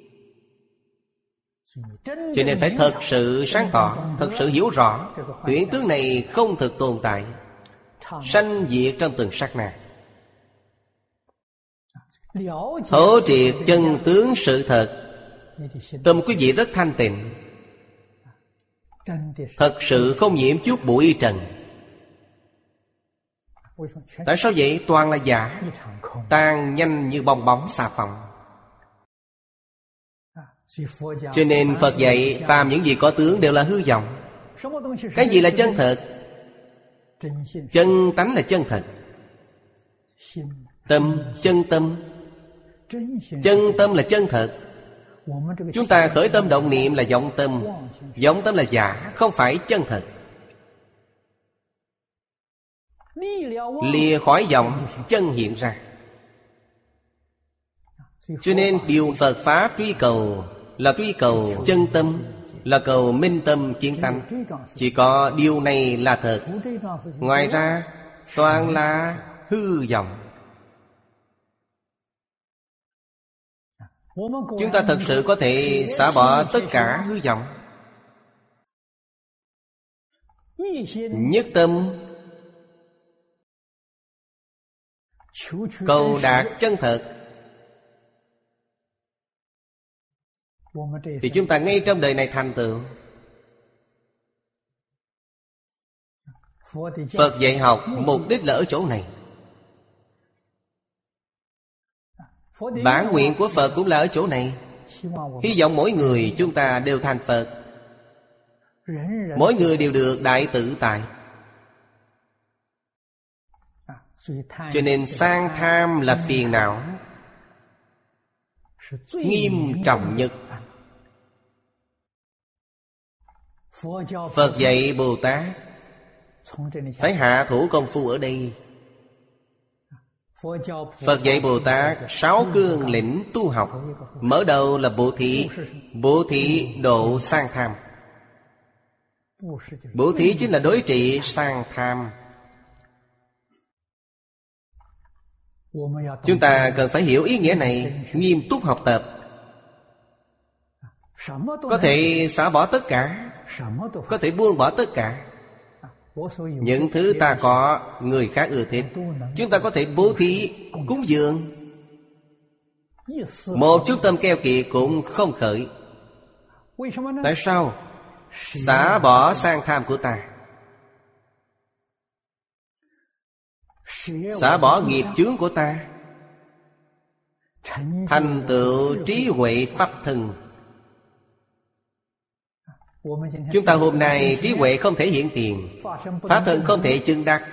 Cho nên phải thật sự sáng tỏ, thật sự hiểu rõ, huyễn tướng này không thực tồn tại, sanh diệt trong từng sát na. thấu triệt chân tướng sự thật, tâm quý vị rất thanh tịnh, thật sự không nhiễm chút bụi trần. Tại sao vậy? Toàn là giả, tan nhanh như bong bóng xà phòng. Cho nên Phật dạy phàm những gì có tướng đều là hư vọng. Cái gì là chân thật? Chân tánh là chân thật. Tâm, chân tâm. Chân tâm là chân thật. Chúng ta khởi tâm động niệm là vọng tâm. Vọng tâm là giả, không phải chân thật. Lìa khỏi vọng, chân hiện ra. Cho nên điều Phật Pháp truy cầu là truy cầu chân tâm, là cầu minh tâm kiến tánh. Chỉ có điều này là thật, ngoài ra toàn là hư vọng. Chúng ta thật sự có thể xả bỏ tất cả hư vọng, nhất tâm cầu đạt chân thật, thì chúng ta ngay trong đời này thành tựu. Phật dạy học mục đích là ở chỗ này. Bản nguyện của Phật cũng là ở chỗ này. Hy vọng mỗi người chúng ta đều thành Phật, mỗi người đều được đại tự tại. Cho nên sang tham là phiền não nghiêm trọng nhất. Phật dạy Bồ Tát phải hạ thủ công phu ở đây. Phật dạy Bồ Tát sáu cương lĩnh tu học. Mở đầu là bố thí. Bố thí độ sang tham. Bố thí chính là đối trị sang tham. Chúng ta cần phải hiểu ý nghĩa này, nghiêm túc học tập. Có thể xả bỏ tất cả, có thể buông bỏ tất cả. Những thứ ta có, người khác ưa thích, chúng ta có thể bố thí, cúng dường. Một chút tâm keo kiệt cũng không khởi. Tại sao? Xả bỏ sang tham của ta, xả bỏ nghiệp chướng của ta, thành tựu trí huệ pháp thân. Chúng ta hôm nay trí huệ không thể hiện tiền, pháp thân không thể chứng đắc.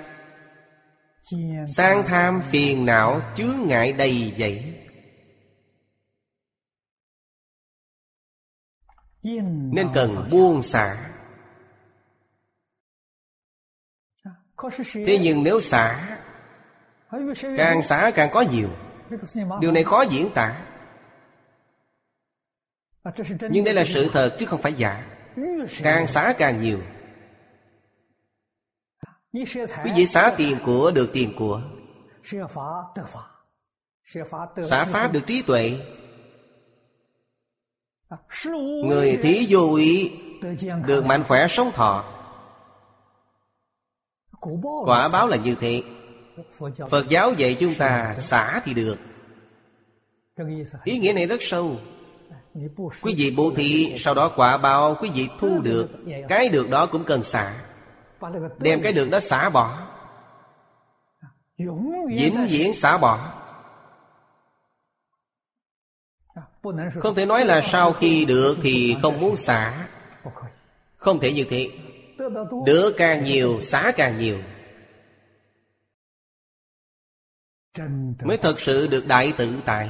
Sang tham phiền não chướng ngại đầy dẫy, nên cần buông xả. Thế nhưng nếu xả, càng xả càng có nhiều. Điều này khó diễn tả, nhưng đây là sự thật chứ không phải giả. Càng xả càng nhiều. Quý vị xả tiền của được tiền của, xả pháp được trí tuệ. Người thí vô ý được mạnh khỏe sống thọ. Quả báo là như thế. Phật giáo dạy chúng ta xả thì được. Ý nghĩa này rất sâu. Quý vị bố thí, sau đó quả báo quý vị thu được. Cái được đó cũng cần xả. Đem cái được đó xả bỏ, vĩnh viễn xả bỏ. Không thể nói là sau khi được thì không muốn xả. Không thể như thế. Được càng nhiều, xả càng nhiều, mới thật sự được đại tự tại.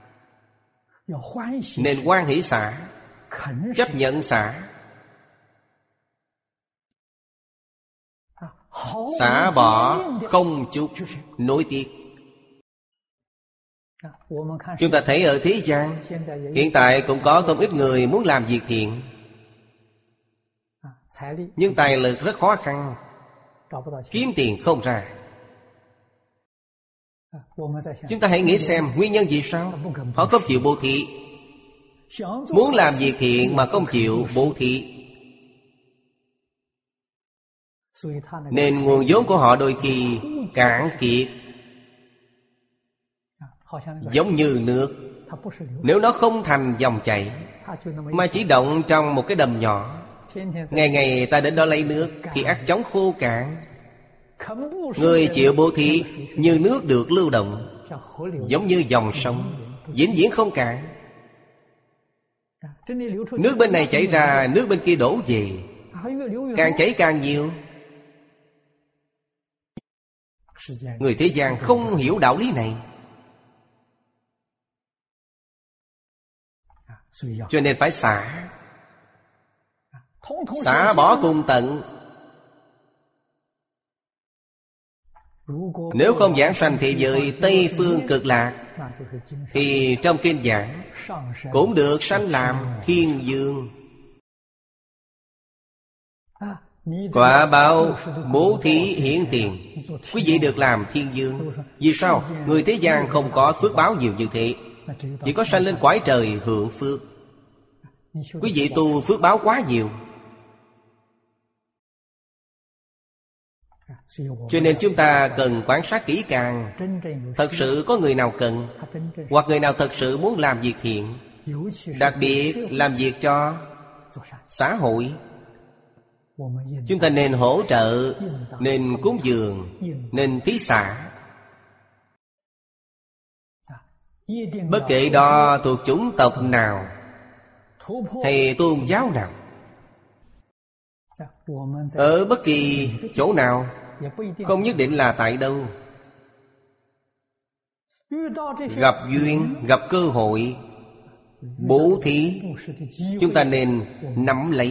Nên hoan hỷ xả, chấp nhận xả, xả bỏ không chút nối tiếc. Chúng ta thấy ở thế gian hiện tại cũng có không ít người muốn làm việc thiện, nhưng tài lực rất khó khăn, kiếm tiền không ra. Chúng ta hãy nghĩ xem nguyên nhân vì sao họ không chịu bố thí. Muốn làm việc thiện mà không chịu bố thí, nên nguồn vốn của họ đôi khi cạn kiệt. giống như nước. Nếu nó không thành dòng chảy, mà chỉ động trong một cái đầm nhỏ, ngày ngày ta đến đó lấy nước, thì ắt chóng khô cạn. Người chịu bố thí như nước được lưu động, giống như dòng sông, vĩnh viễn không cạn. Nước bên này chảy ra, nước bên kia đổ về, càng chảy càng nhiều. Người thế gian không hiểu đạo lý này, cho nên phải xả. Xả bỏ cùng tận. Nếu không giảng sanh thế giới Tây Phương Cực Lạc, thì trong kinh giảng cũng được sanh làm thiên dương. Quả báo bố thí hiển tiền, quý vị được làm thiên dương. Vì sao? Người thế gian không có phước báo nhiều như thế, chỉ có sanh lên cõi trời hưởng phước. Quý vị tu phước báo quá nhiều, cho nên chúng ta cần quan sát kỹ càng. Thật sự có người nào cần, hoặc người nào thật sự muốn làm việc thiện, đặc biệt làm việc cho xã hội, chúng ta nên hỗ trợ, nên cúng dường, nên thí xả. Bất kể đó thuộc chủng tộc nào hay tôn giáo nào, ở bất kỳ chỗ nào, không nhất định là tại đâu, gặp duyên, gặp cơ hội bố thí, chúng ta nên nắm lấy.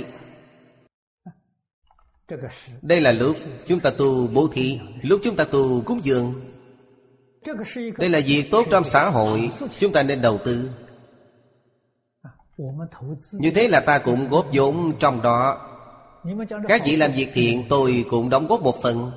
Đây là lúc chúng ta tu bố thí, lúc chúng ta tu cúng dường. Đây là việc tốt trong xã hội, chúng ta nên đầu tư. Như thế là ta cũng góp vốn trong đó. Các vị làm việc thiện, tôi cũng đóng góp một phần.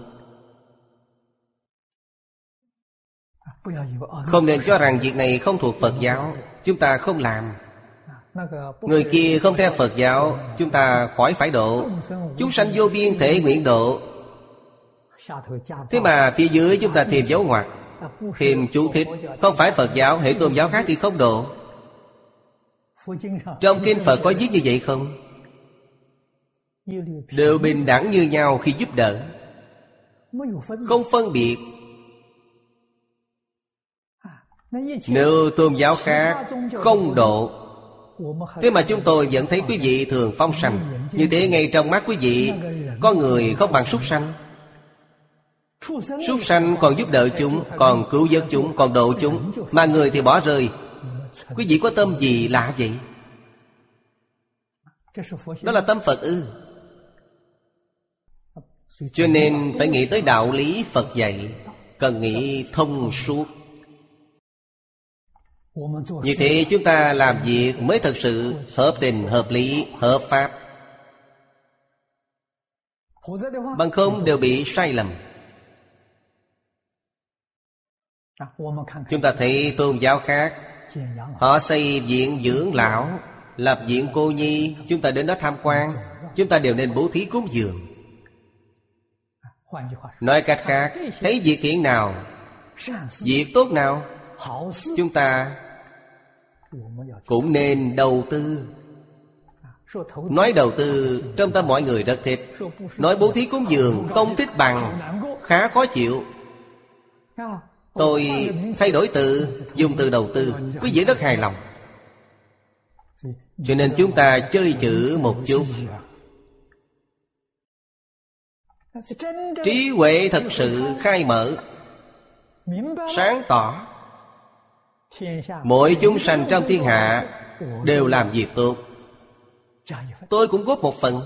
Không nên cho rằng việc này không thuộc Phật giáo, chúng ta không làm. Người kia không theo Phật giáo, chúng ta khỏi phải độ. Chúng sanh vô biên thể nguyện độ. Thế mà phía dưới chúng ta thêm dấu ngoặc, thêm chú thích, không phải Phật giáo, hệ tôn giáo khác thì không độ. Trong kinh Phật có viết như vậy không? Đều bình đẳng như nhau khi giúp đỡ, không phân biệt. Nếu tôn giáo khác không độ, thế mà chúng tôi vẫn thấy quý vị thường phong sanh. Như thế ngay trong mắt quý vị, có người không bằng súc sanh. Súc sanh còn giúp đỡ chúng, còn cứu vớt chúng, còn độ chúng, mà người thì bỏ rơi. Quý vị có tâm gì lạ vậy? Đó là tâm Phật ư? Cho nên phải nghĩ tới đạo lý Phật dạy, cần nghĩ thông suốt. Như thế chúng ta làm việc mới thật sự hợp tình, hợp lý, hợp pháp. Bằng không đều bị sai lầm. Chúng ta thấy tôn giáo khác, họ xây viện dưỡng lão, lập viện cô nhi, chúng ta đến đó tham quan, chúng ta đều nên bố thí cúng dường. Nói cách khác, thấy việc thiện nào, việc tốt nào, chúng ta cũng nên đầu tư. Nói đầu tư trong tâm mọi người rất thích. Nói bố thí cúng dường không thích bằng, khá khó chịu. Tôi thay đổi từ, dùng từ đầu tư, quý vị rất hài lòng. Cho nên chúng ta chơi chữ một chút. Trí huệ thật sự khai mở, sáng tỏ. Mỗi chúng sanh trong thiên hạ đều làm việc tốt, tôi cũng góp một phần.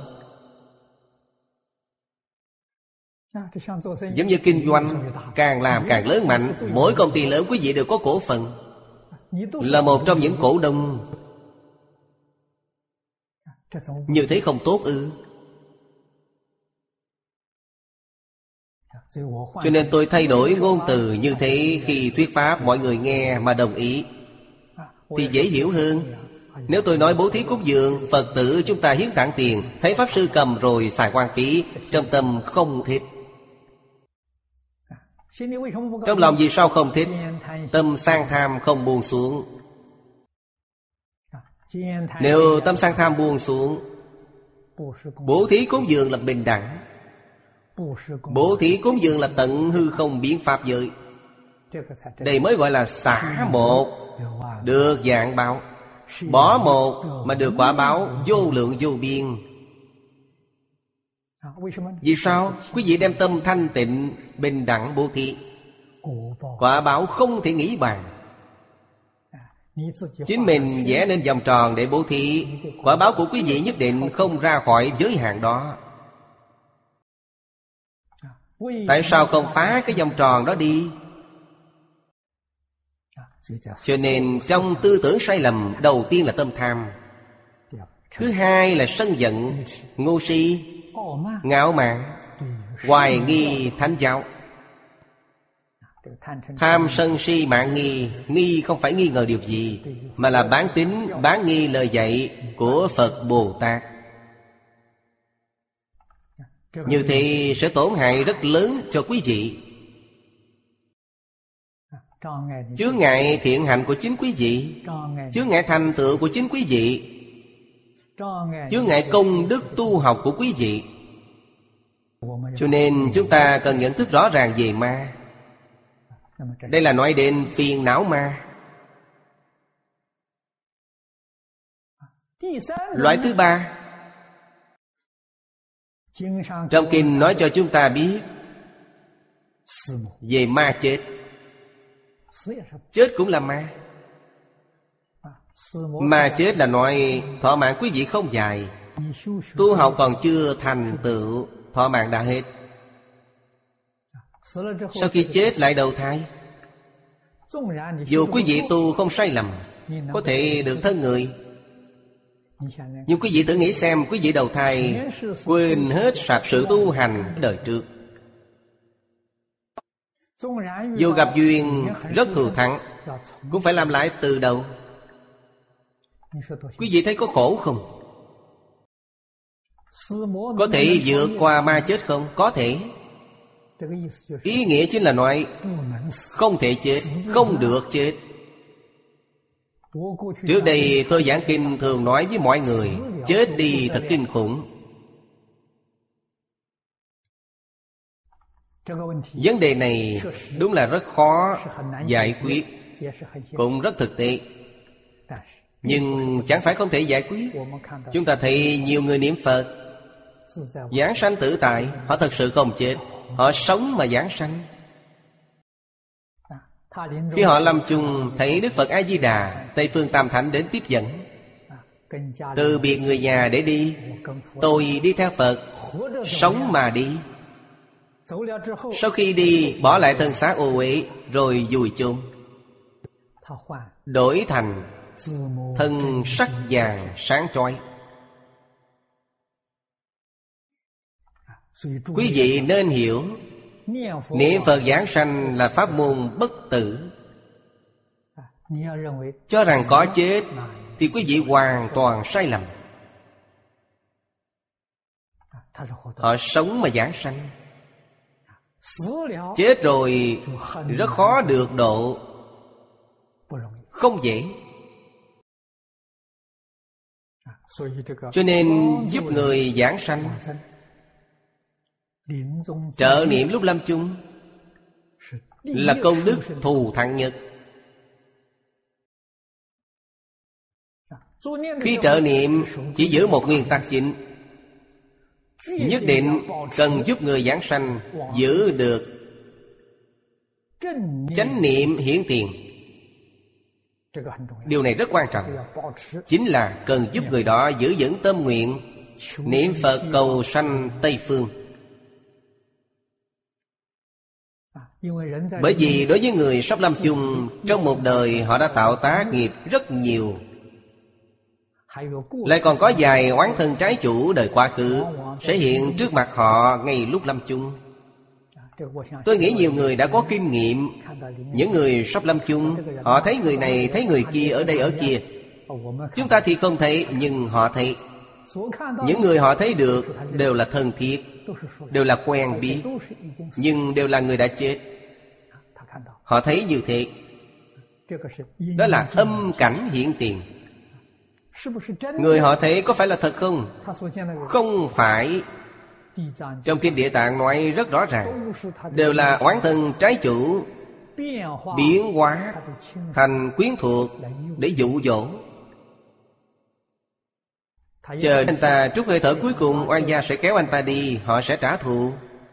Giống như kinh doanh, càng làm càng lớn mạnh. Mỗi công ty lớn quý vị đều có cổ phần, là một trong những cổ đông. Như thế không tốt ư? Cho nên tôi thay đổi ngôn từ như thế. Khi thuyết pháp mọi người nghe mà đồng ý thì dễ hiểu hơn. Nếu tôi nói bố thí cúng dường, Phật tử chúng ta hiến tặng tiền, thấy Pháp Sư cầm rồi xài hoang phí, trong tâm không thích. Trong lòng vì sao không thích? Tâm sang tham không buông xuống. Nếu tâm sang tham buông xuống, bố thí cúng dường là bình đẳng. Bố thí cúng dường là tận hư không biến pháp giới. Đây mới gọi là xả một được vạn báo, bỏ một mà được quả báo vô lượng vô biên. Vì sao? Quý vị đem tâm thanh tịnh bình đẳng bố thí, quả báo không thể nghĩ bàn. Chính mình vẽ nên vòng tròn để bố thí, quả báo của quý vị nhất định không ra khỏi giới hạn đó. Tại sao không phá cái vòng tròn đó đi? Cho nên trong tư tưởng sai lầm, đầu tiên là tâm tham, thứ hai là sân giận, ngu si, ngạo mạn, hoài nghi thánh giáo. Tham sân si mạn nghi, nghi không phải nghi ngờ điều gì, mà là bán tín bán nghi lời dạy của Phật Bồ Tát. Như thế sẽ tổn hại rất lớn cho quý vị. Chướng ngại thiện hạnh của chính quý vị, chướng ngại thành tựu của chính quý vị, chướng ngại công đức tu học của quý vị. Cho nên chúng ta cần nhận thức rõ ràng về ma. Đây là nói đến phiền não ma. Loại thứ ba, trong kinh nói cho chúng ta biết về ma chết. Chết cũng là ma. Ma chết là nói thọ mạng quý vị không dài, tu học còn chưa thành tựu, thọ mạng đã hết. Sau khi chết lại đầu thai. Dù quý vị tu không sai lầm, có thể được thân người, nhưng quý vị tự nghĩ xem, quý vị đầu thai quên hết sạch sự tu hành đời trước. Dù gặp duyên rất thù thắng, cũng phải làm lại từ đầu. Quý vị thấy có khổ không? Có thể vượt qua ma chết không? Có thể. Ý nghĩa chính là nói không thể chết, không được chết. Trước đây tôi giảng kinh thường nói với mọi người, chết đi thật kinh khủng. Vấn đề này đúng là rất khó giải quyết, cũng rất thực tế. Nhưng chẳng phải không thể giải quyết. Chúng ta thấy nhiều người niệm Phật giảng sanh tự tại, họ thật sự không chết, họ sống mà giảng sanh. Khi họ lâm chung thấy Đức Phật A-di-đà, Tây Phương Tam Thánh đến tiếp dẫn, từ biệt người nhà để đi, tôi đi theo Phật, sống mà đi. Sau khi đi, bỏ lại thân xác ô uế rồi vùi chôn, đổi thành thân sắc vàng sáng chói. Quý vị nên hiểu, niệm Phật giảng sanh là pháp môn bất tử. Cho rằng có chết thì quý vị hoàn toàn sai lầm. Họ sống mà giảng sanh. Chết rồi rất khó được độ, không dễ. Cho nên giúp người giảng sanh, trợ niệm lúc lâm chung là công đức thù thắng nhất. Khi trợ niệm chỉ giữ một nguyên tắc chính, nhất định cần giúp người giảng sanh giữ được chánh niệm hiển tiền. Điều này rất quan trọng. Chính là cần giúp người đó giữ vững tâm nguyện niệm Phật cầu sanh Tây Phương. Bởi vì đối với người sắp lâm chung, trong một đời họ đã tạo tác nghiệp rất nhiều, lại còn có vài oán thân trái chủ đời quá khứ sẽ hiện trước mặt họ ngay lúc lâm chung. Tôi nghĩ nhiều người đã có kinh nghiệm. Những người sắp lâm chung, họ thấy người này, thấy người kia ở đây ở kia. Chúng ta thì không thấy, nhưng họ thấy. Những người họ thấy được đều là thân thiết, đều là quen biết, nhưng đều là người đã chết. Họ thấy như thế. Đó là âm cảnh hiện tiền. Người họ thấy có phải là thật không? Không phải. Trong Kinh Địa Tạng nói rất rõ ràng, đều là oán thân trái chủ biến hóa thành quyến thuộc để dụ dỗ. Chờ anh ta trút hơi thở cuối cùng, oan gia sẽ kéo anh ta đi, họ sẽ trả thù.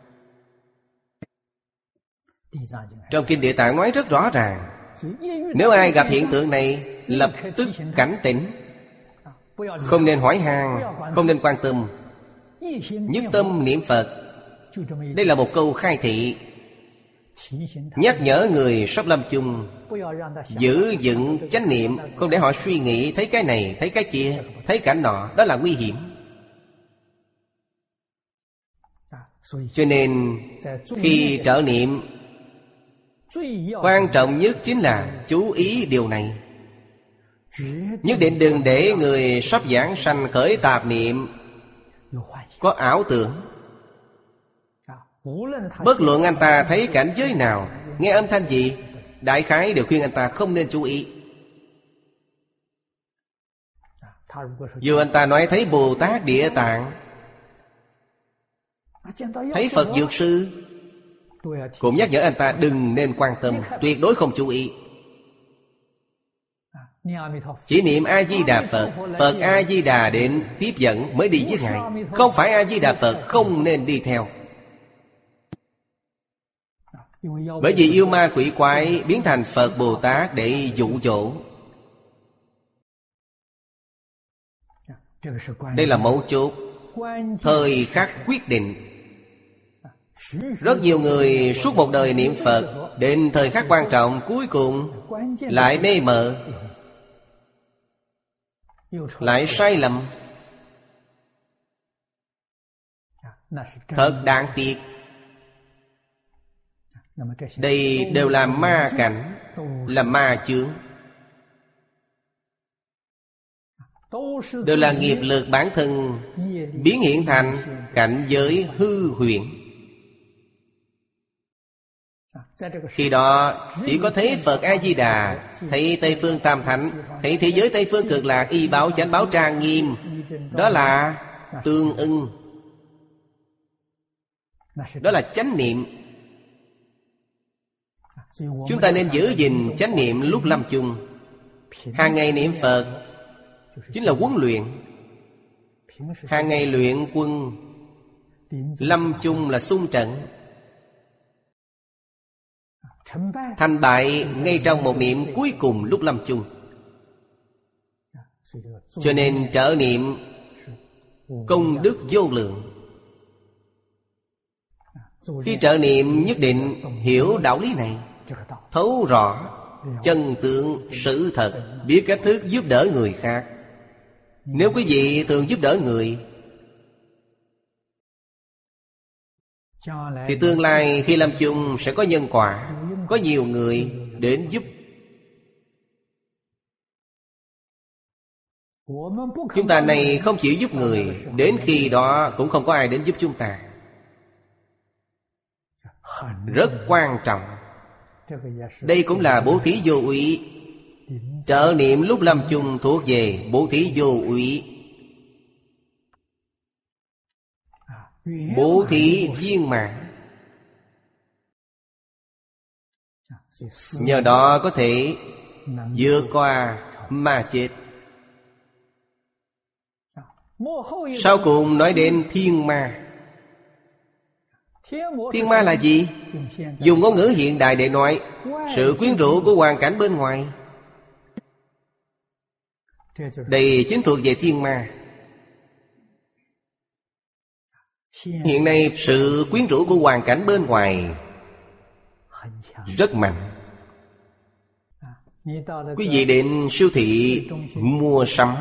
Trong Kinh Địa Tạng nói rất rõ ràng, nếu ai gặp hiện tượng này, lập tức cảnh tỉnh, không nên hỏi han, không nên quan tâm, nhất tâm niệm Phật. Đây là một câu khai thị, nhắc nhở người sắp lâm chung giữ vững chánh niệm, không để họ suy nghĩ thấy cái này, thấy cái kia, thấy cảnh nọ. Đó là nguy hiểm. Cho nên khi trợ niệm, quan trọng nhất chính là chú ý điều này. Nhất định đừng để người sắp giảng sanh khởi tạp niệm, có ảo tưởng. Bất luận anh ta thấy cảnh giới nào, nghe âm thanh gì, đại khái đều khuyên anh ta không nên chú ý. Dù anh ta nói thấy Bồ Tát Địa Tạng, thấy Phật Dược Sư, cũng nhắc nhở anh ta đừng nên quan tâm, tuyệt đối không chú ý. Chỉ niệm A-di-đà Phật, Phật A-di-đà đến tiếp dẫn mới đi với Ngài. Không phải A-di-đà Phật không nên đi theo. Bởi vì yêu ma quỷ quái biến thành Phật Bồ Tát để dụ dỗ. Đây là mấu chốt, thời khắc quyết định. Rất nhiều người suốt một đời niệm Phật, đến thời khắc quan trọng cuối cùng lại mê mờ, lại sai lầm. Thật đáng tiếc. Đây đều là ma cảnh, là ma chướng, đều là nghiệp lực bản thân biến hiện thành cảnh giới hư huyễn. Khi đó chỉ có thấy Phật A-di-đà, thấy Tây Phương Tam Thánh, thấy thế giới Tây Phương Cực Lạc y bảo chánh báo trang nghiêm. Đó là tương ưng, đó là chánh niệm. Chúng ta nên giữ gìn chánh niệm lúc lâm chung. Hàng ngày niệm Phật chính là huấn luyện. Hàng ngày luyện quân, lâm chung là xung trận. Thành bại ngay trong một niệm cuối cùng lúc lâm chung. Cho nên trợ niệm công đức vô lượng. Khi trợ niệm nhất định hiểu đạo lý này, thấu rõ chân tướng sự thật, biết cách thức giúp đỡ người khác. Nếu quý vị thường giúp đỡ người, thì tương lai khi lâm chung sẽ có nhân quả, có nhiều người đến giúp. Chúng ta này không chịu giúp người, đến khi đó cũng không có ai đến giúp chúng ta. Rất quan trọng. Đây cũng là bố thí vô úy. Trợ niệm lúc lâm chung thuộc về bố thí vô úy. Bố thí viên mãn. Nhờ đó có thể vượt qua ma chết. Sau cùng nói đến thiên ma. Thiên ma là gì? Dùng ngôn ngữ hiện đại để nói sự quyến rũ của hoàn cảnh bên ngoài. Đây chính thuộc về thiên ma. Hiện nay sự quyến rũ của hoàn cảnh bên ngoài rất mạnh. Quý vị đến siêu thị mua sắm,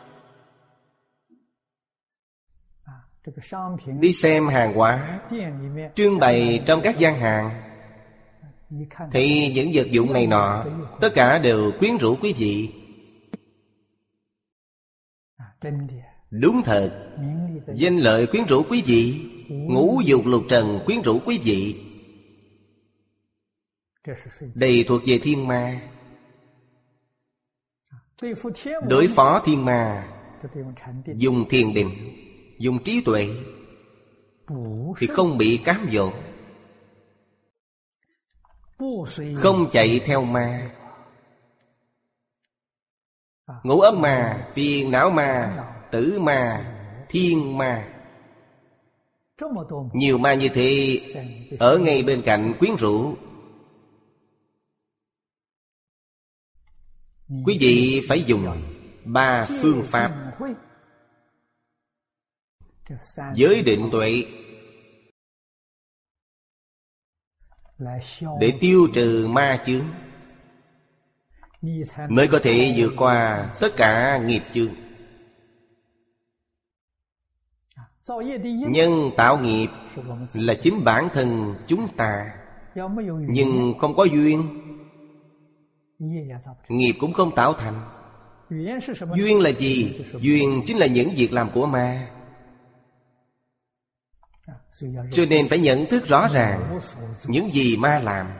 đi xem hàng hóa trưng bày trong các gian hàng, thì những vật dụng này nọ tất cả đều quyến rũ quý vị. Đúng thật, danh lợi quyến rũ quý vị, ngũ dục lục trần quyến rũ quý vị. Đây thuộc về thiên ma. Đối phó thiên ma dùng thiền định, dùng trí tuệ thì không bị cám dỗ, không chạy theo ma. Ngũ ấm ma, phiền não ma, tử ma, thiên ma, nhiều ma như thế ở ngay bên cạnh quyến rũ. Quý vị phải dùng ba phương pháp: giới định tuệ, để tiêu trừ ma chướng, mới có thể vượt qua tất cả nghiệp chướng. Nhân tạo nghiệp là chính bản thân chúng ta, nhưng không có duyên, nghiệp cũng không tạo thành. Duyên là gì? Duyên chính là những việc làm của ma. Cho nên phải nhận thức rõ ràng những gì ma làm.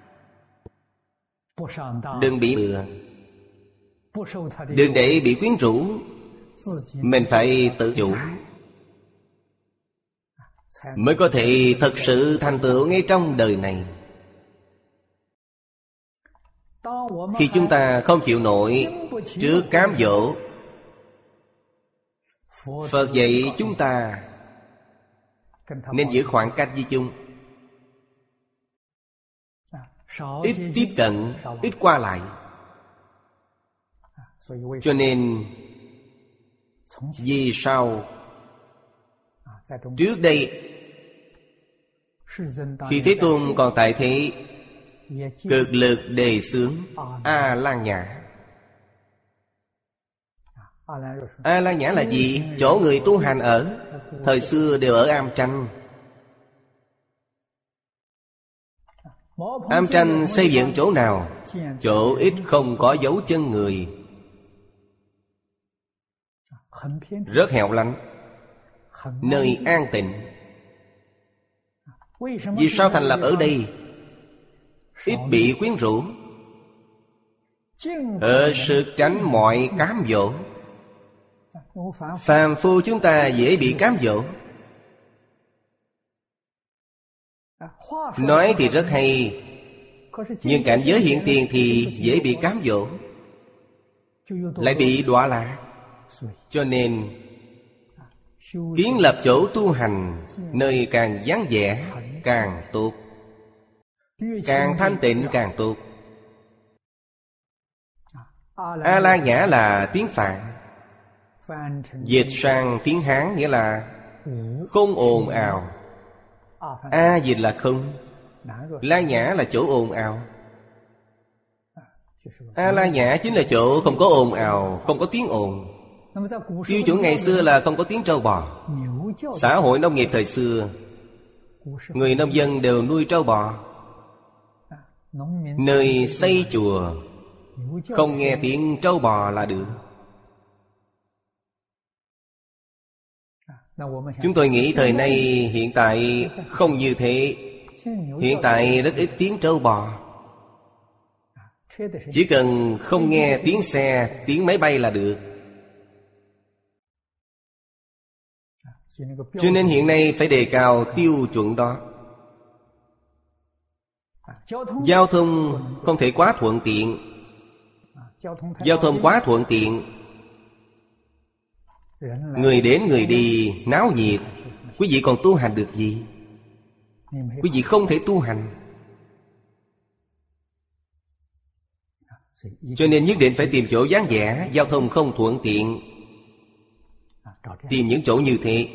Đừng bị bừa, đừng để bị quyến rũ. Mình phải tự chủ, mới có thể thật sự thành tựu ngay trong đời này. Khi chúng ta không chịu nổi trước cám dỗ, Phật dạy chúng ta nên giữ khoảng cách với chúng, ít tiếp cận, ít qua lại. Cho nên vì sao trước đây khi Thế Tôn còn tại thế, cực lực đề xướng A La Nhã. A La Nhã là gì? Chỗ người tu hành ở. Thời xưa đều ở Am Tranh. Am Tranh xây dựng chỗ nào? Chỗ ít không có dấu chân người, rất hẻo lánh, nơi an tịnh. Vì sao thành lập ở đây? Ít bị quyến rũ, ở sự tránh mọi cám dỗ. Phàm phu chúng ta dễ bị cám dỗ. Nói thì rất hay, nhưng cảnh giới hiện tiền thì dễ bị cám dỗ, lại bị đọa lạc. Cho nên kiến lập chỗ tu hành nơi càng vắng vẻ càng tốt, càng thanh tịnh càng tốt. A La Nhã là tiếng Phạn, dịch sang tiếng Hán nghĩa là không ồn ào. A dịch là không, La Nhã là chỗ ồn ào. A La Nhã chính là chỗ không có ồn ào, không có tiếng ồn. Tiêu chuẩn ngày xưa là không có tiếng trâu bò. Xã hội nông nghiệp thời xưa, người nông dân đều nuôi trâu bò. Nơi xây chùa không nghe tiếng trâu bò là được. Chúng tôi nghĩ thời nay hiện tại không như thế. Hiện tại rất ít tiếng trâu bò. Chỉ cần không nghe tiếng xe, tiếng máy bay là được. Cho nên hiện nay phải đề cao tiêu chuẩn đó. Giao thông không thể quá thuận tiện. Giao thông quá thuận tiện, người đến người đi náo nhiệt, quý vị còn tu hành được gì? Quý vị không thể tu hành. Cho nên nhất định phải tìm chỗ vắng vẻ, giao thông không thuận tiện. Tìm những chỗ như thế,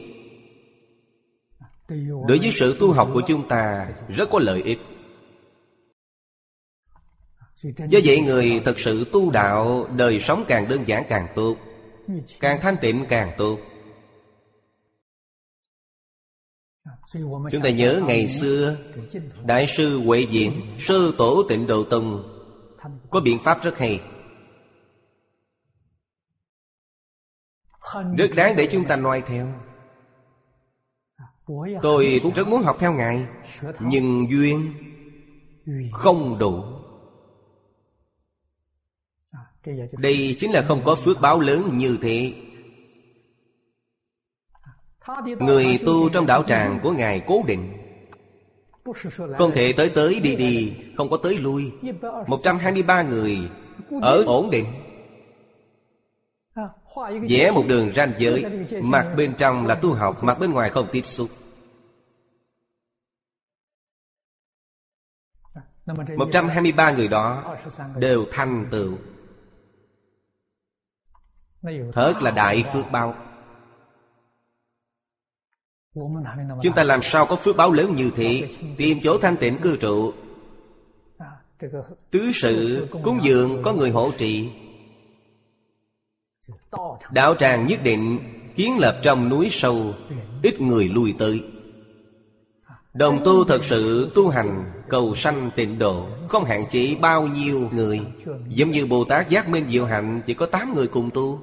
đối với sự tu học của chúng ta rất có lợi ích. Do vậy người thật sự tu đạo, đời sống càng đơn giản càng tốt, càng thanh tịnh càng tốt. Chúng ta nhớ ngày xưa Đại sư Huệ Diễn, Sư tổ Tịnh Độ Tông có biện pháp rất hay, rất đáng để chúng ta noi theo. Tôi cũng rất muốn học theo Ngài, nhưng duyên không đủ. Đây chính là không có phước báo lớn như thế. Người tu trong đạo tràng của Ngài cố định, không thể tới tới đi đi, không có tới lui. Một trăm hai mươi ba người ở ổn định, vẽ một đường ranh giới, mặt bên trong là tu học, mặt bên ngoài không tiếp xúc. Một trăm hai mươi ba người đó đều thành tựu, thật là đại phước báo. Chúng ta làm sao có phước báo lớn như thế? Tìm chỗ thanh tịnh cư trụ, tứ sự cúng dường có người hộ trì. Đạo tràng nhất định kiến lập trong núi sâu, ít người lui tới. Đồng tu thật sự tu hành cầu sanh tịnh độ, không hạn chế bao nhiêu người. Giống như Bồ Tát Giác Minh Diệu Hạnh chỉ có tám người cùng tu.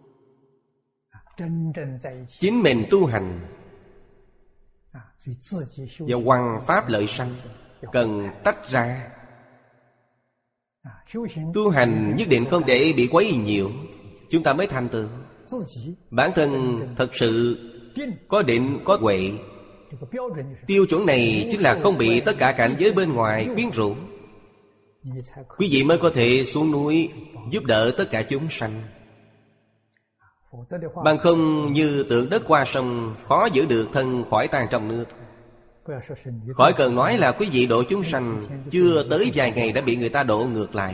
Chính mình tu hành và hoằng pháp lợi sanh cần tách ra. Tu hành nhất định không để bị quấy nhiều, chúng ta mới thành tựu. Bản thân thật sự có định có huệ. Tiêu chuẩn này chính là không bị tất cả cảnh giới bên ngoài quyến rũ. Quý vị mới có thể xuống núi giúp đỡ tất cả chúng sanh. Bằng không như tượng đất qua sông, khó giữ được thân khỏi tan trong nước. Khỏi cần nói là quý vị độ chúng sanh, chưa tới vài ngày đã bị người ta độ ngược lại.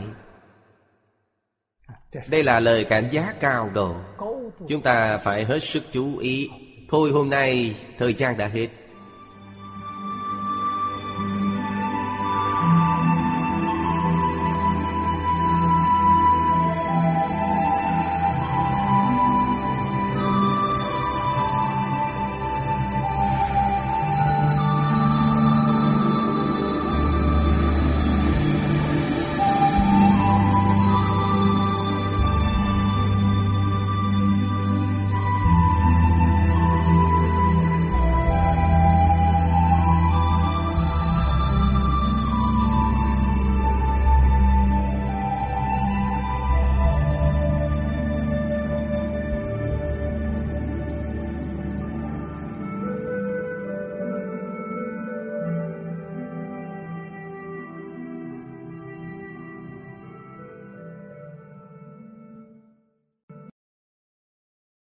Đây là lời cảnh giác cao độ, chúng ta phải hết sức chú ý. Thôi hôm nay thời gian đã hết.